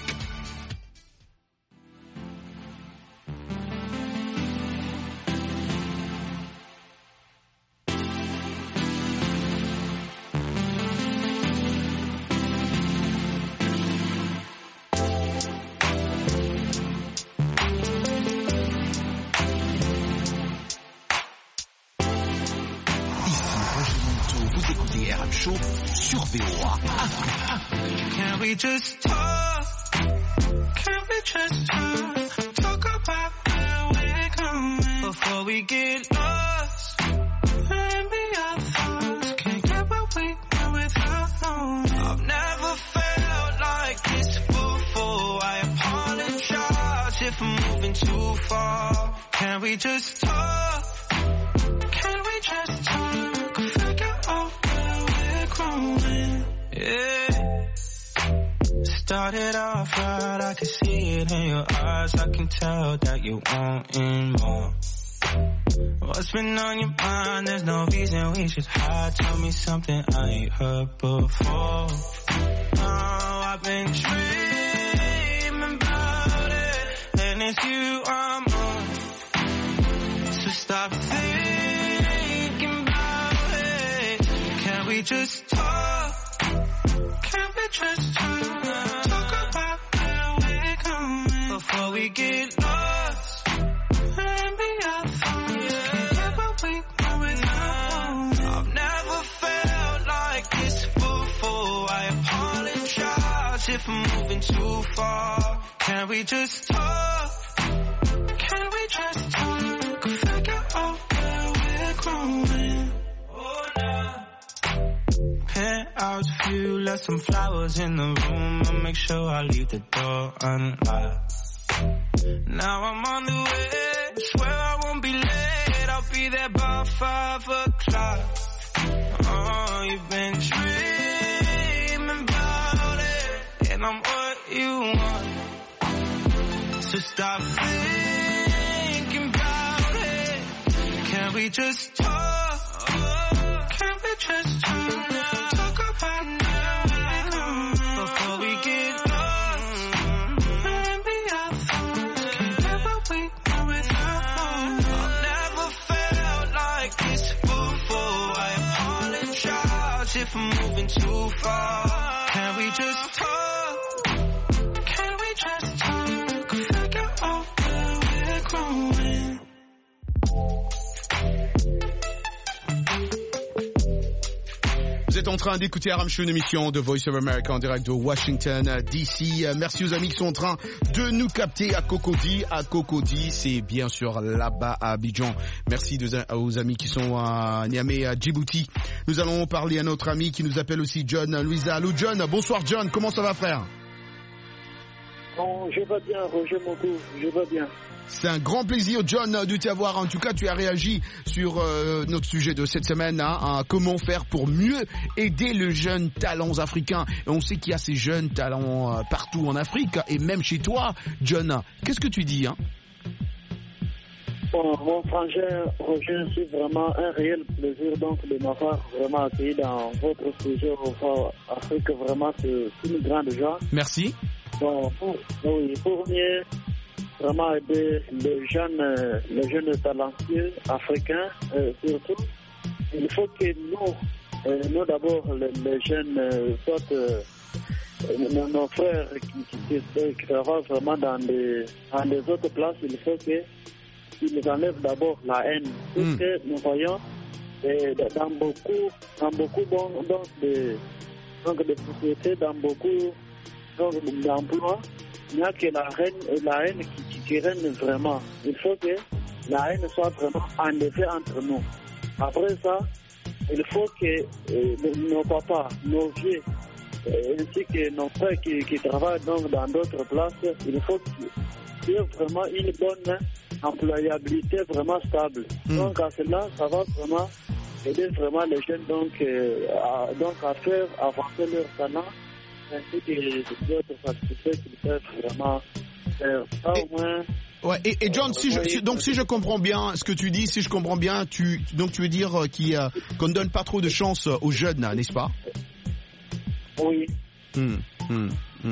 Sur VOA. Can we just talk? Can we just talk? Talk about where we're going before we get lost. Maybe our thoughts can't get what we want without knowing. I've never felt like this before. I apologize if I'm moving too far. Can we just talk? Can we just talk? Figure out yeah. Started off right, I can see it in your eyes. I can tell that you wanting more. What's been on your mind? There's no reason we should hide. Tell me something I ain't heard before. Oh, I've been dreaming about it, and it's you I'm on. So stop thinking about it. Can we just talk? Can we just talk? Talk about where we're going before we get lost. Maybe our thoughts far. Can we just talk? Can we just talk? Figure out where we're growing. Oh, nah. Penthouse view, left some flowers in the room. I'll make sure I leave the door unlocked. Now I'm on the way, swear I won't be late. I'll be there by 5 o'clock. Oh, you've been dreaming about it, and I'm what you want. So stop thinking about it. Can we just talk? Can we just talk now? Talk about now before we get lost. Maybe I thought can never wait without. I've never felt like this before. I apologize if I'm moving too far. Can we just talk? Can we just talk? Figure out where we're growing. Vous êtes en train d'écouter RM Show, une émission de Voice of America en direct de Washington DC. Merci aux amis qui sont en train de nous capter à Cocody. À Cocody, c'est bien sûr là-bas à Abidjan. Merci aux amis qui sont à Niamey, à Djibouti. Nous allons parler à notre ami qui nous appelle aussi John Louisa. Allô John, bonsoir John, comment ça va frère? Bon, je vais bien, Roger Mokou, je vais bien. C'est un grand plaisir, John, de t'avoir. En tout cas, tu as réagi sur notre sujet de cette semaine, hein, comment faire pour mieux aider les jeunes talents africains. Et on sait qu'il y a ces jeunes talents partout en Afrique, et même chez toi, John. Qu'est-ce que tu dis, hein? Bon, mon frangin Roger, c'est vraiment un réel plaisir donc de m'avoir vraiment accueilli dans votre sujet au Afrique. Vraiment, c'est une grande joie. Merci. Bon, pour mieux vraiment aider les jeunes talentueux africains, surtout, il faut que nous d'abord, les jeunes, soit nos frères qui travaillent vraiment dans les autres places, il faut qu'ils enlèvent d'abord la haine. Parce que nous voyons dans beaucoup de sociétés, dans beaucoup d'emplois, il n'y a que la haine qui règne vraiment. Il faut que la haine soit vraiment enlevée entre nous. Après ça, il faut que nos papas, nos vieux, ainsi que nos frères qui travaillent donc dans d'autres places, il faut qu'il y ait vraiment une bonne employabilité vraiment stable. Donc à cela, ça va vraiment aider vraiment les jeunes à faire avancer leur talent, ainsi que d'autres activités qu'ils peuvent vraiment faire. Ça au moins. Ouais, et John, si je comprends bien ce que tu dis, si je comprends bien, tu veux dire qu'on ne donne pas trop de chance aux jeunes, n'est-ce pas? Oui. Donc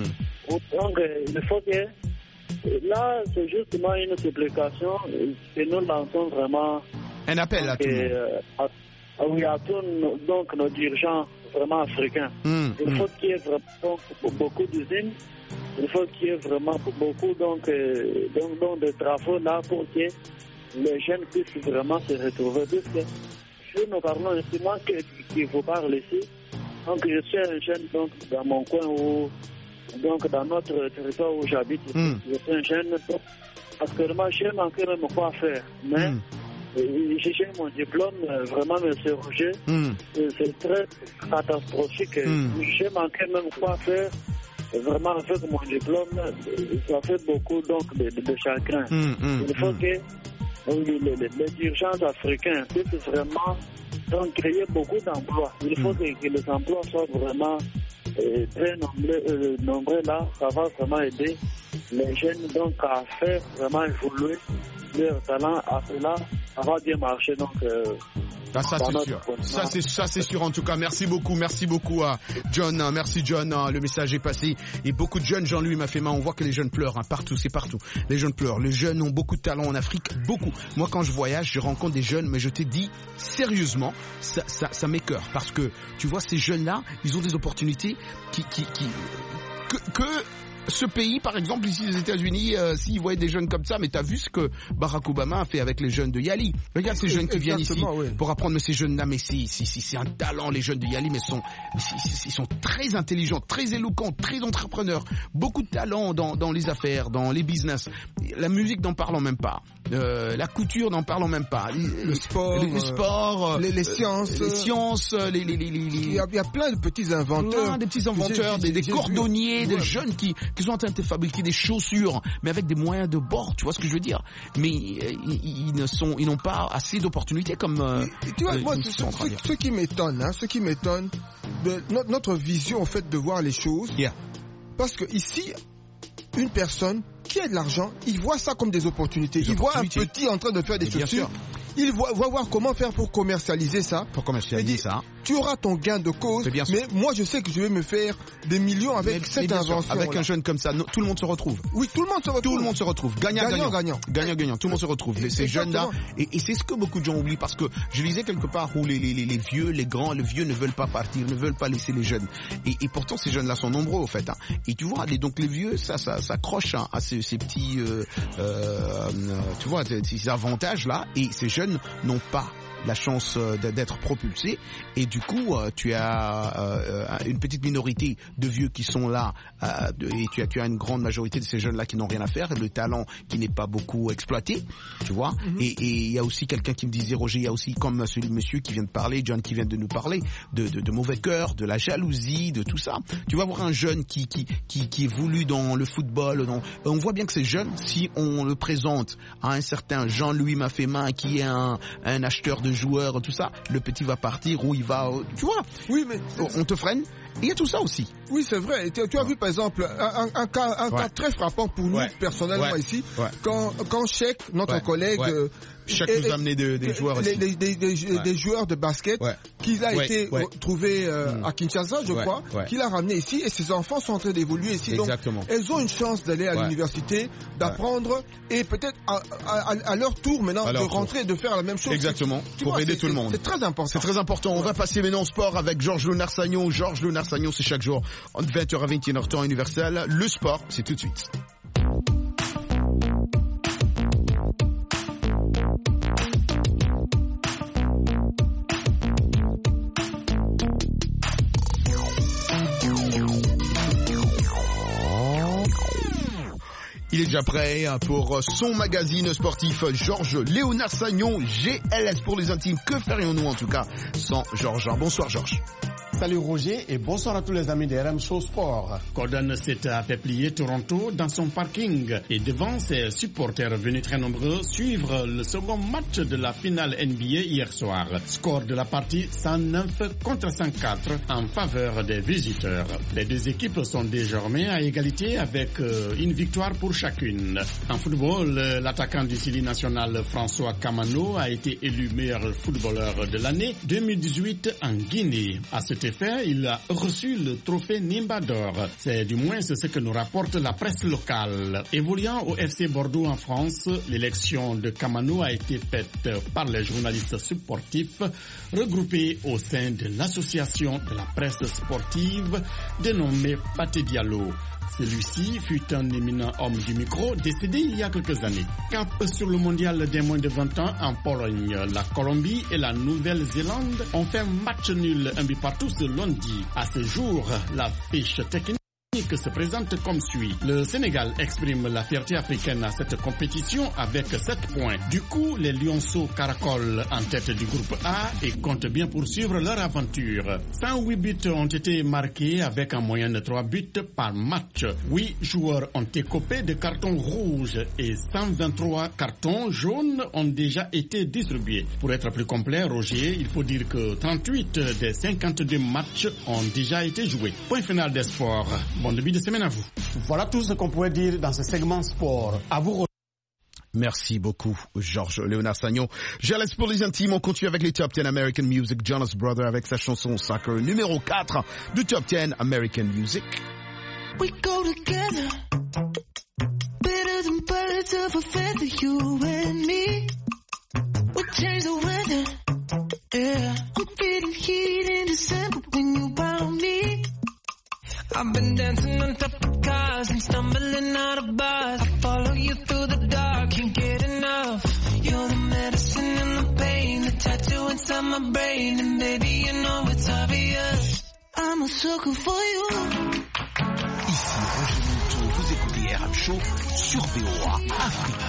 il faut que là, c'est justement une supplication que nous lançons vraiment. Un appel à tout le monde. À tous donc nos dirigeants vraiment africains. Il faut qu'il y ait vraiment beaucoup d'usines. Il faut qu'il y ait vraiment beaucoup donc de travaux là pour que les jeunes puissent vraiment se retrouver. Parce que si nous parlons ici, moi qui vous parle ici, donc je suis un jeune donc dans mon coin où donc dans notre territoire où j'habite, je suis un jeune. Donc, actuellement, j'ai manqué même quoi faire, mais j'ai mon diplôme, vraiment, monsieur Roger, c'est très catastrophique. J'ai manqué même quoi faire. Vraiment, avec mon diplôme, ça fait beaucoup donc de chagrin. Il faut que les dirigeants africains puissent vraiment donc, créer beaucoup d'emplois. Il faut que les emplois soient vraiment très nombreux là. Ça va vraiment aider les jeunes donc à faire vraiment évoluer leur talent. À cela, ça va bien marcher. Donc, ça c'est sûr. Ça c'est sûr en tout cas. Merci beaucoup à John. Merci John. Le message est passé. Et beaucoup de jeunes, Jean-Louis m'a fait mal. On voit que les jeunes pleurent partout. C'est partout. Les jeunes pleurent. Les jeunes ont beaucoup de talent en Afrique. Beaucoup. Moi quand je voyage, je rencontre des jeunes, mais je te dis sérieusement, ça m'écoeure parce que tu vois ces jeunes-là, ils ont des opportunités que ce pays, par exemple, ici les États-Unis, s'ils voyaient des jeunes comme ça, mais t'as vu ce que Barack Obama a fait avec les jeunes de Yali. Regarde ces jeunes qui viennent ici pour apprendre, mais ces jeunes-là, mais c'est un talent, les jeunes de Yali, mais ils sont très intelligents, très éloquents, très entrepreneurs, beaucoup de talent dans les affaires, dans les business. La musique n'en parlons même pas. La couture n'en parlons même pas. Le sport, les sciences, il y a plein de petits inventeurs, des cordonniers, des jeunes qui sont en train de fabriquer des chaussures, mais avec des moyens de bord, tu vois ce que je veux dire. Mais ils n'ont pas assez d'opportunités comme. Tu vois, moi, ce qui m'étonne, de notre vision en fait de voir les choses, parce que ici, une personne qui a de l'argent, il voit ça comme des opportunités. Il voit un petit en train de faire des chaussures. Il va voir comment faire pour commercialiser ça. Tu auras ton gain de cause, mais moi je sais que je vais me faire des millions avec cette invention. Avec un jeune comme ça, tout le monde se retrouve. Oui, tout le monde se retrouve. Gagnant. Tout le monde se retrouve. Ces jeunes-là, et c'est ce que beaucoup de gens oublient, parce que je lisais quelque part où les vieux, les grands, les vieux ne veulent pas partir, ne veulent pas laisser les jeunes. Et pourtant ces jeunes-là sont nombreux au fait. Et tu vois, donc les vieux, ça accroche à ces petits, tu vois, ces avantages-là, et ces jeunes n'ont pas la chance d'être propulsés, et du coup tu as une petite minorité de vieux qui sont là, et tu as une grande majorité de ces jeunes là qui n'ont rien à faire, et le talent qui n'est pas beaucoup exploité, tu vois. Et il y a aussi quelqu'un qui me disait, Roger, il y a aussi, comme celui monsieur qui vient de parler, John qui vient de nous parler, de mauvais cœur, de la jalousie, de tout ça. Tu vas voir un jeune qui évolue dans le football, on voit bien que ces jeunes, si on le présente à un certain Jean-Louis Maffémin qui est un acheteur de joueurs, tout ça, le petit va partir, ou il va, tu vois. Oui, mais on te freine. Il y a tout ça aussi. Oui, c'est vrai. Tu as vu par exemple un cas très frappant pour nous personnellement ici, quand Cheikh, notre collègue, Cheikh nous a amené des joueurs aussi. Des joueurs de basket qu'il a été trouvé à Kinshasa, je crois, qu'il a ramené ici, et ses enfants sont en train d'évoluer ici. Exactement. Donc, elles ont une chance d'aller à l'université, d'apprendre, et peut-être à leur tour maintenant de rentrer et de faire la même chose. Exactement. Pour aider tout le monde. C'est très important. C'est très important. On va passer maintenant au sport avec Georges Lunarsagnon. Georges Lunarsagnon, c'est chaque jour entre 20h à 21h temps universel. Le sport, c'est tout de suite. Il est déjà prêt pour son magazine sportif. Georges Lunarsagnon, GLS pour les intimes. Que ferions-nous en tout cas sans Georges? Bonsoir Georges. Salut Roger et bonsoir à tous les amis de RM Show Sport. Gordon s'est fait plier Toronto dans son parking et devant ses supporters venus très nombreux suivre le second match de la finale NBA hier soir. Score de la partie 109 contre 104 en faveur des visiteurs. Les deux équipes sont désormais à égalité avec une victoire pour chacune. En football, l'attaquant du Sili national François Kamano a été élu meilleur footballeur de l'année 2018 en Guinée. À cet effet, il a reçu le trophée Nimba d'or. C'est du moins ce que nous rapporte la presse locale. Évoluant au FC Bordeaux en France, l'élection de Kamano a été faite par les journalistes sportifs regroupés au sein de l'association de la presse sportive dénommée Pathé Diallo. Celui-ci fut un éminent homme du micro décédé il y a quelques années. Cap sur le mondial des moins de 20 ans en Pologne. La Colombie et la Nouvelle-Zélande ont fait un match nul, un but partout ce lundi. À ce jour, la fiche technique se présente comme suit. Le Sénégal exprime la fierté africaine à cette compétition avec 7 points. Du coup, les Lionceaux caracolent en tête du groupe A et comptent bien poursuivre leur aventure. 108 buts ont été marqués avec en moyenne 3 buts par match. 8 joueurs ont écopé de cartons rouges et 123 cartons jaunes ont déjà été distribués. Pour être plus complet, Roger, il faut dire que 38 des 52 matchs ont déjà été joués. Point final des sports. Bon début de semaine à vous. Voilà tout ce qu'on pouvait dire dans ce segment sport. À vous. Merci beaucoup, Georges Lunarsagnon. Je laisse pour les intimes. On continue avec les Top 10 American Music. Jonas Brother avec sa chanson Soccer numéro 4 du Top 10 American Music. We go together, better than birds of a feather, you and me. We change the weather, yeah. I'm feeling heat in December when you found me. I've been dancing on top of cars and stumbling my brain, and baby, you know it's obvious. I'm a sucker for you. Ici Roger Monteau, vous écoutez RM Show sur VOA Afrique.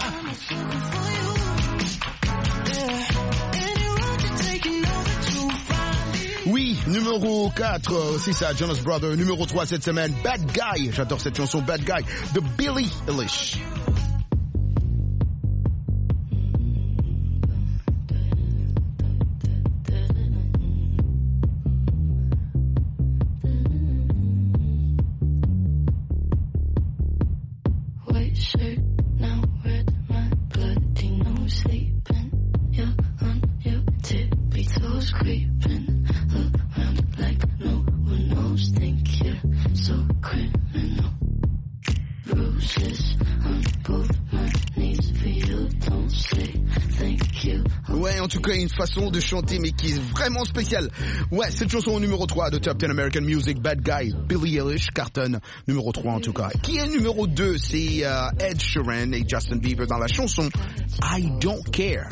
Oui, numéro 4, c'est ça, Jonas Brothers. Numéro 3 cette semaine, Bad Guy. J'adore cette chanson, Bad Guy, de Billie Eilish. Ouais, en tout cas, une façon de chanter, mais qui est vraiment spéciale. Ouais, cette chanson au numéro 3 de Top 10 American Music, Bad Guy, Billie Eilish, cartonne, numéro 3 en tout cas. Qui est numéro 2, c'est Ed Sheeran et Justin Bieber dans la chanson I Don't Care.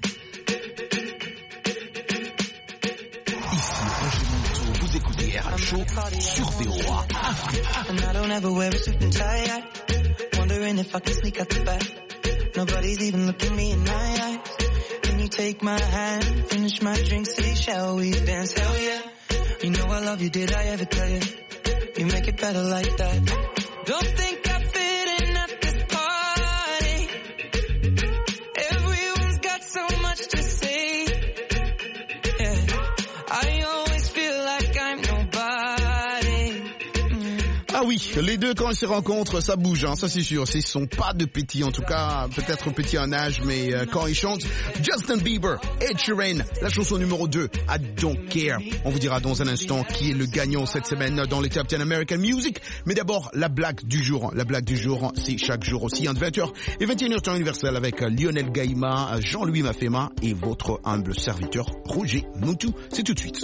Ici, Roger Monteau, vous écoutez RM Show sur VOA Afrique. And I don't ever wear a suit and tie, wondering if I can sneak out the back. Nobody's even looking me in my eyes. Can you take my hand, finish my drink, say shall we dance? Hell yeah. You know I love you, did I ever tell you? You make it better like that. Don't think I fit in at this party. Everyone's got so much to say. Yeah. I always feel like I'm nobody. Ah oui, les deux quand ils se rencontrent, ça bouge, hein, ça c'est sûr. Ils sont pas de petits, en tout cas, peut-être petits en âge, mais quand ils chantent, Justin Bieber, Ed Sheeran, la chanson numéro 2, I Don't Care. On vous dira dans un instant qui est le gagnant cette semaine dans les Top 10 American Music. Mais d'abord, la blague du jour. La blague du jour, c'est chaque jour aussi entre 20h et 21h temps universel avec Lionel Gaïma, Jean-Louis Mafema et votre humble serviteur Roger Monteau. C'est tout de suite.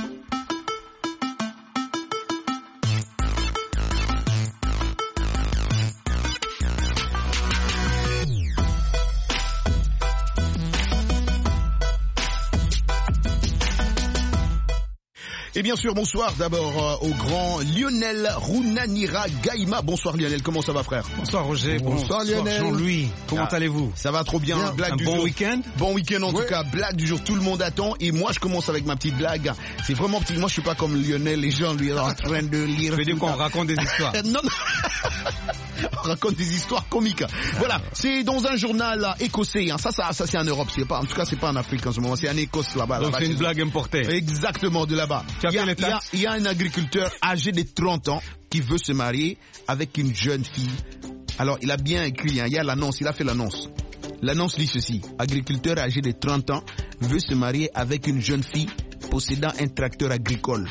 Et bien sûr, bonsoir d'abord au grand Lionel Runanira Gaïma. Bonsoir Lionel, comment ça va frère? Bonsoir Roger, bonsoir Lionel. Jean-Louis, comment allez-vous? Ça va trop bien, blague du bon jour. week-end? Bon week-end en tout cas, blague du jour, tout le monde attend. Et moi je commence avec ma petite blague. C'est vraiment petit, moi je suis pas comme Lionel, les gens lui en train de lire. Je veux dire qu'on raconte des histoires. Non, non. On raconte des histoires comiques. Voilà, c'est dans un journal écossais. Hein. Ça c'est en Europe, c'est pas. En tout cas, c'est pas en Afrique en ce moment. C'est en Écosse là-bas. Donc là-bas, c'est une blague importée. Exactement, de là-bas. Il y a un agriculteur âgé de 30 ans qui veut se marier avec une jeune fille. Alors, il a bien écrit. Hein, il y a l'annonce. Il a fait l'annonce. L'annonce dit ceci: agriculteur âgé de 30 ans veut se marier avec une jeune fille possédant un tracteur agricole.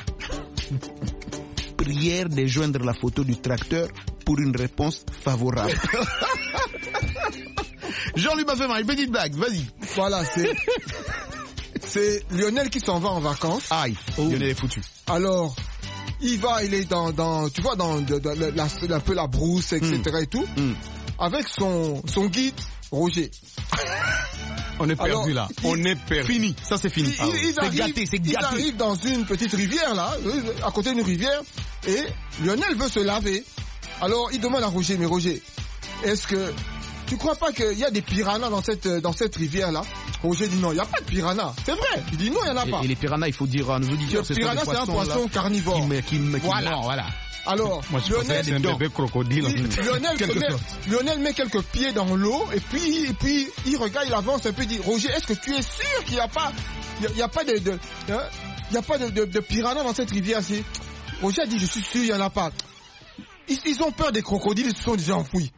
Prière de joindre la photo du tracteur pour une réponse favorable. Jean-Louis Mafema, une petite blague, vas-y. Voilà, c'est Lionel qui s'en va en vacances. Aïe, Lionel est foutu. Alors, il est dans tu vois, dans un peu la brousse, etc. et tout, avec son guide, Roger. On est perdu là. On est perdu. Fini. Ça c'est fini. C'est gâté. Ils arrivent dans une petite rivière là, à côté d'une rivière, et Lionel veut se laver. Alors il demande à Roger, mais Roger, est-ce que tu crois pas qu'il y a des piranhas dans cette rivière là? Roger dit non, il n'y a pas de piranhas. C'est vrai. Il dit non, il n'y en a pas. Et les piranhas, il faut dire à nos auditeurs, c'est un poisson carnivore. Voilà. Alors, moi, je Lionel, c'est un bébé crocodile. Lionel met quelques pieds dans l'eau et puis il regarde, il avance un peu, il dit Roger, est-ce que tu es sûr qu'il n'y a pas, de piranhas dans cette rivière-ci? Roger a dit je suis sûr, il n'y en a pas. Ils ont peur des crocodiles, ils se sont déjà enfouis.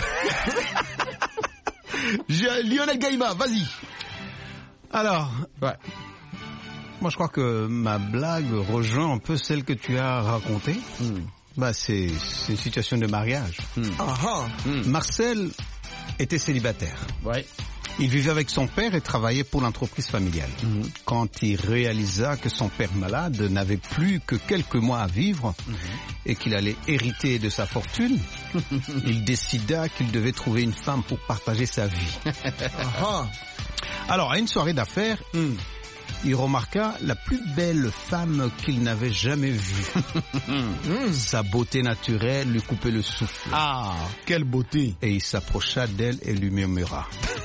Lionel Gaïma, vas-y. Alors, moi je crois que ma blague rejoint un peu celle que tu as racontée. C'est une situation de mariage. Marcel était célibataire. Ouais. Il vivait avec son père et travaillait pour l'entreprise familiale. Quand il réalisa que son père malade n'avait plus que quelques mois à vivre et qu'il allait hériter de sa fortune, il décida qu'il devait trouver une femme pour partager sa vie. Alors, à une soirée d'affaires, il remarqua la plus belle femme qu'il n'avait jamais vue. Sa beauté naturelle lui coupait le souffle. Ah, quelle beauté! Et il s'approcha d'elle et lui murmura.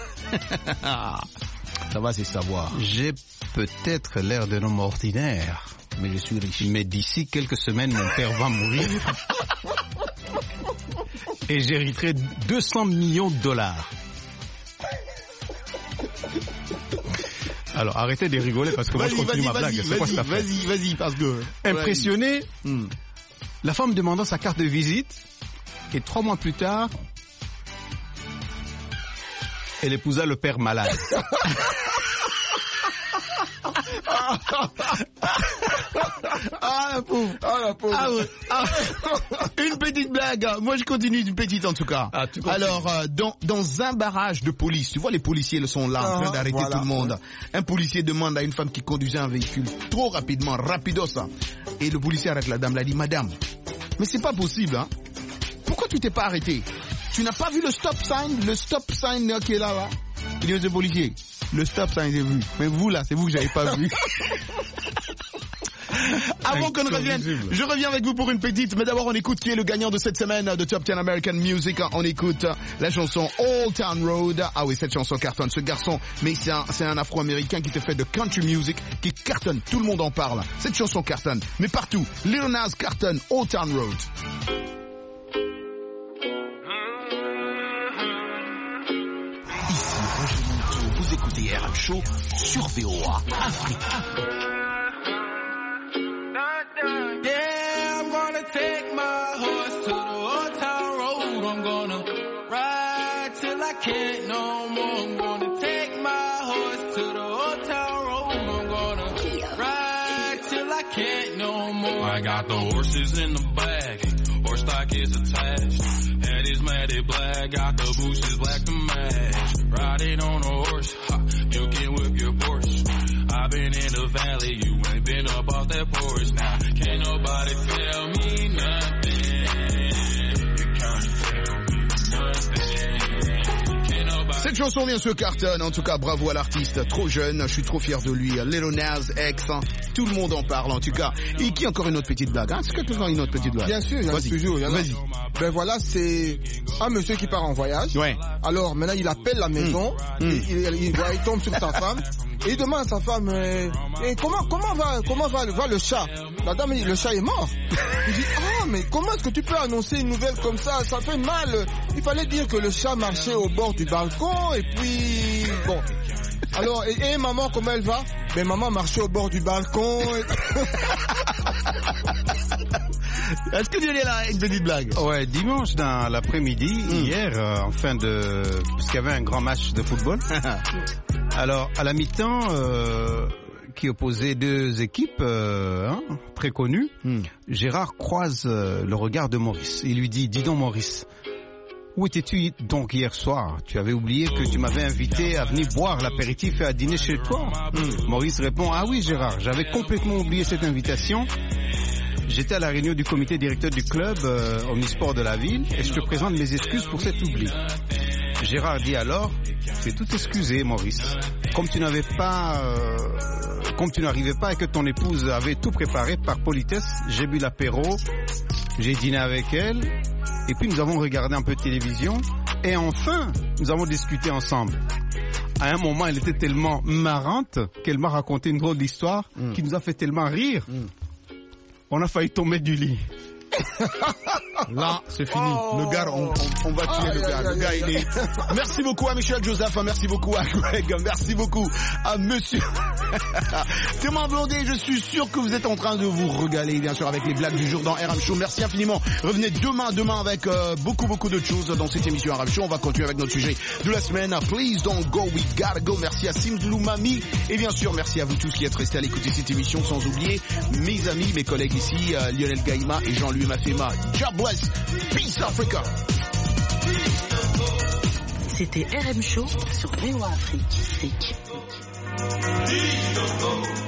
Ça va, c'est savoir. J'ai peut-être l'air d'un homme ordinaire, mais je suis riche. Mais d'ici quelques semaines, mon père va mourir. Et j'hériterai 200 millions de dollars. Alors, arrêtez de rigoler parce que moi je continue ma blague. C'est quoi cette affaire? Vas-y, parce que... Impressionné, la femme demanda sa carte de visite et 3 mois plus tard, elle épousa le père malade. Ah, la pauvre. Une petite blague. Moi, je continue une petite en tout cas. Alors, dans un barrage de police, tu vois, les policiers ils sont là en train d'arrêter tout le monde. Un policier demande à une femme qui conduisait un véhicule trop rapidement, rapidos. Et le policier arrête la dame, elle dit, madame, mais c'est pas possible, hein. Pourquoi tu t'es pas arrêté? Tu n'as pas vu le stop sign qui est là? Il dit, monsieur le policier, le stop sign j'ai vu. Mais vous là, c'est vous que j'avais pas vu. Avant qu'on revienne, je reviens avec vous pour une petite, mais d'abord on écoute qui est le gagnant de cette semaine de Top 10 American Music. On écoute la chanson Old Town Road. Ah oui, cette chanson cartonne. Ce garçon, mais c'est un Afro-Américain qui te fait de country music, qui cartonne. Tout le monde en parle. Cette chanson cartonne, mais partout. Lil Nas cartonne Old Town Road. Ici Roger Monteau, vous écoutez RM Show sur VOA Afrique. Yeah, I'm gonna take my horse to the old town road. I'm gonna ride till I can't no more. I'm gonna take my horse to the old town road. I'm gonna ride till I can't no more. I got the horses in the bag, horse stock is attached. Head is matted black, got the bushes black to match. Riding on a horse, you can whip your Porsche. I've been in the valley, you ain't been up off that porch. Now, can't nobody tell me nothing. You can't tell me nothing. Cette chanson bien sûr cartonne, en tout cas bravo à l'artiste, trop jeune, je suis trop fier de lui, Lil Nas X, tout le monde en parle en tout cas. Et qui encore une autre petite blague, hein? Est-ce que quelqu'un a une autre petite blague? Bien sûr, il y en a toujours. Vas-y. Ben voilà, c'est un monsieur qui part en voyage. Ouais. Alors maintenant il appelle la maison, il tombe sur sa femme. Et il demande à sa femme, et comment va le chat? La dame dit, le chat est mort. Il dit, mais comment est-ce que tu peux annoncer une nouvelle comme ça? Ça fait mal. Il fallait dire que le chat marchait au bord du balcon, et puis, bon. Alors, et maman, comment elle va? Ben, maman marchait au bord du balcon. Est-ce que tu es là, une petite blague? Ouais, dimanche dans l'après-midi, hier, parce qu'il y avait un grand match de football. Alors, à la mi-temps, qui opposait deux équipes très connues, Gérard croise le regard de Maurice. Il lui dit, dis donc Maurice, où étais-tu donc hier soir? Tu avais oublié que tu m'avais invité à venir boire l'apéritif et à dîner chez toi. Maurice répond, ah oui Gérard, j'avais complètement oublié cette invitation. J'étais à la réunion du comité directeur du club omnisport de la ville et je te présente mes excuses pour cet oubli. Gérard dit alors, tu es tout excusé Maurice. Comme tu n'arrivais pas et que ton épouse avait tout préparé par politesse, j'ai bu l'apéro, j'ai dîné avec elle et puis nous avons regardé un peu de télévision et enfin nous avons discuté ensemble. À un moment elle était tellement marrante qu'elle m'a raconté une drôle d'histoire qui nous a fait tellement rire. On a failli tomber du lit. Là, c'est fini. Le gars, on va tuer le gars. Le gars, il est... Merci beaucoup à Michel Joseph, merci beaucoup à Greg, merci beaucoup à monsieur Thomas Blondet. Je suis sûr que vous êtes en train de vous régaler, bien sûr, avec les blagues du jour dans RM Show. Merci infiniment. Revenez demain avec beaucoup d'autres choses dans cette émission RM Show. On va continuer avec notre sujet de la semaine. Please don't go, we gotta go. Merci à Simdlou Mami. Et bien sûr, merci à vous tous qui êtes restés à l'écouter cette émission, sans oublier mes amis, mes collègues ici, Lionel Gaïma et Jean-Louis Mafema. God bless. Peace Africa. C'était RM Show sur VOA Afrique.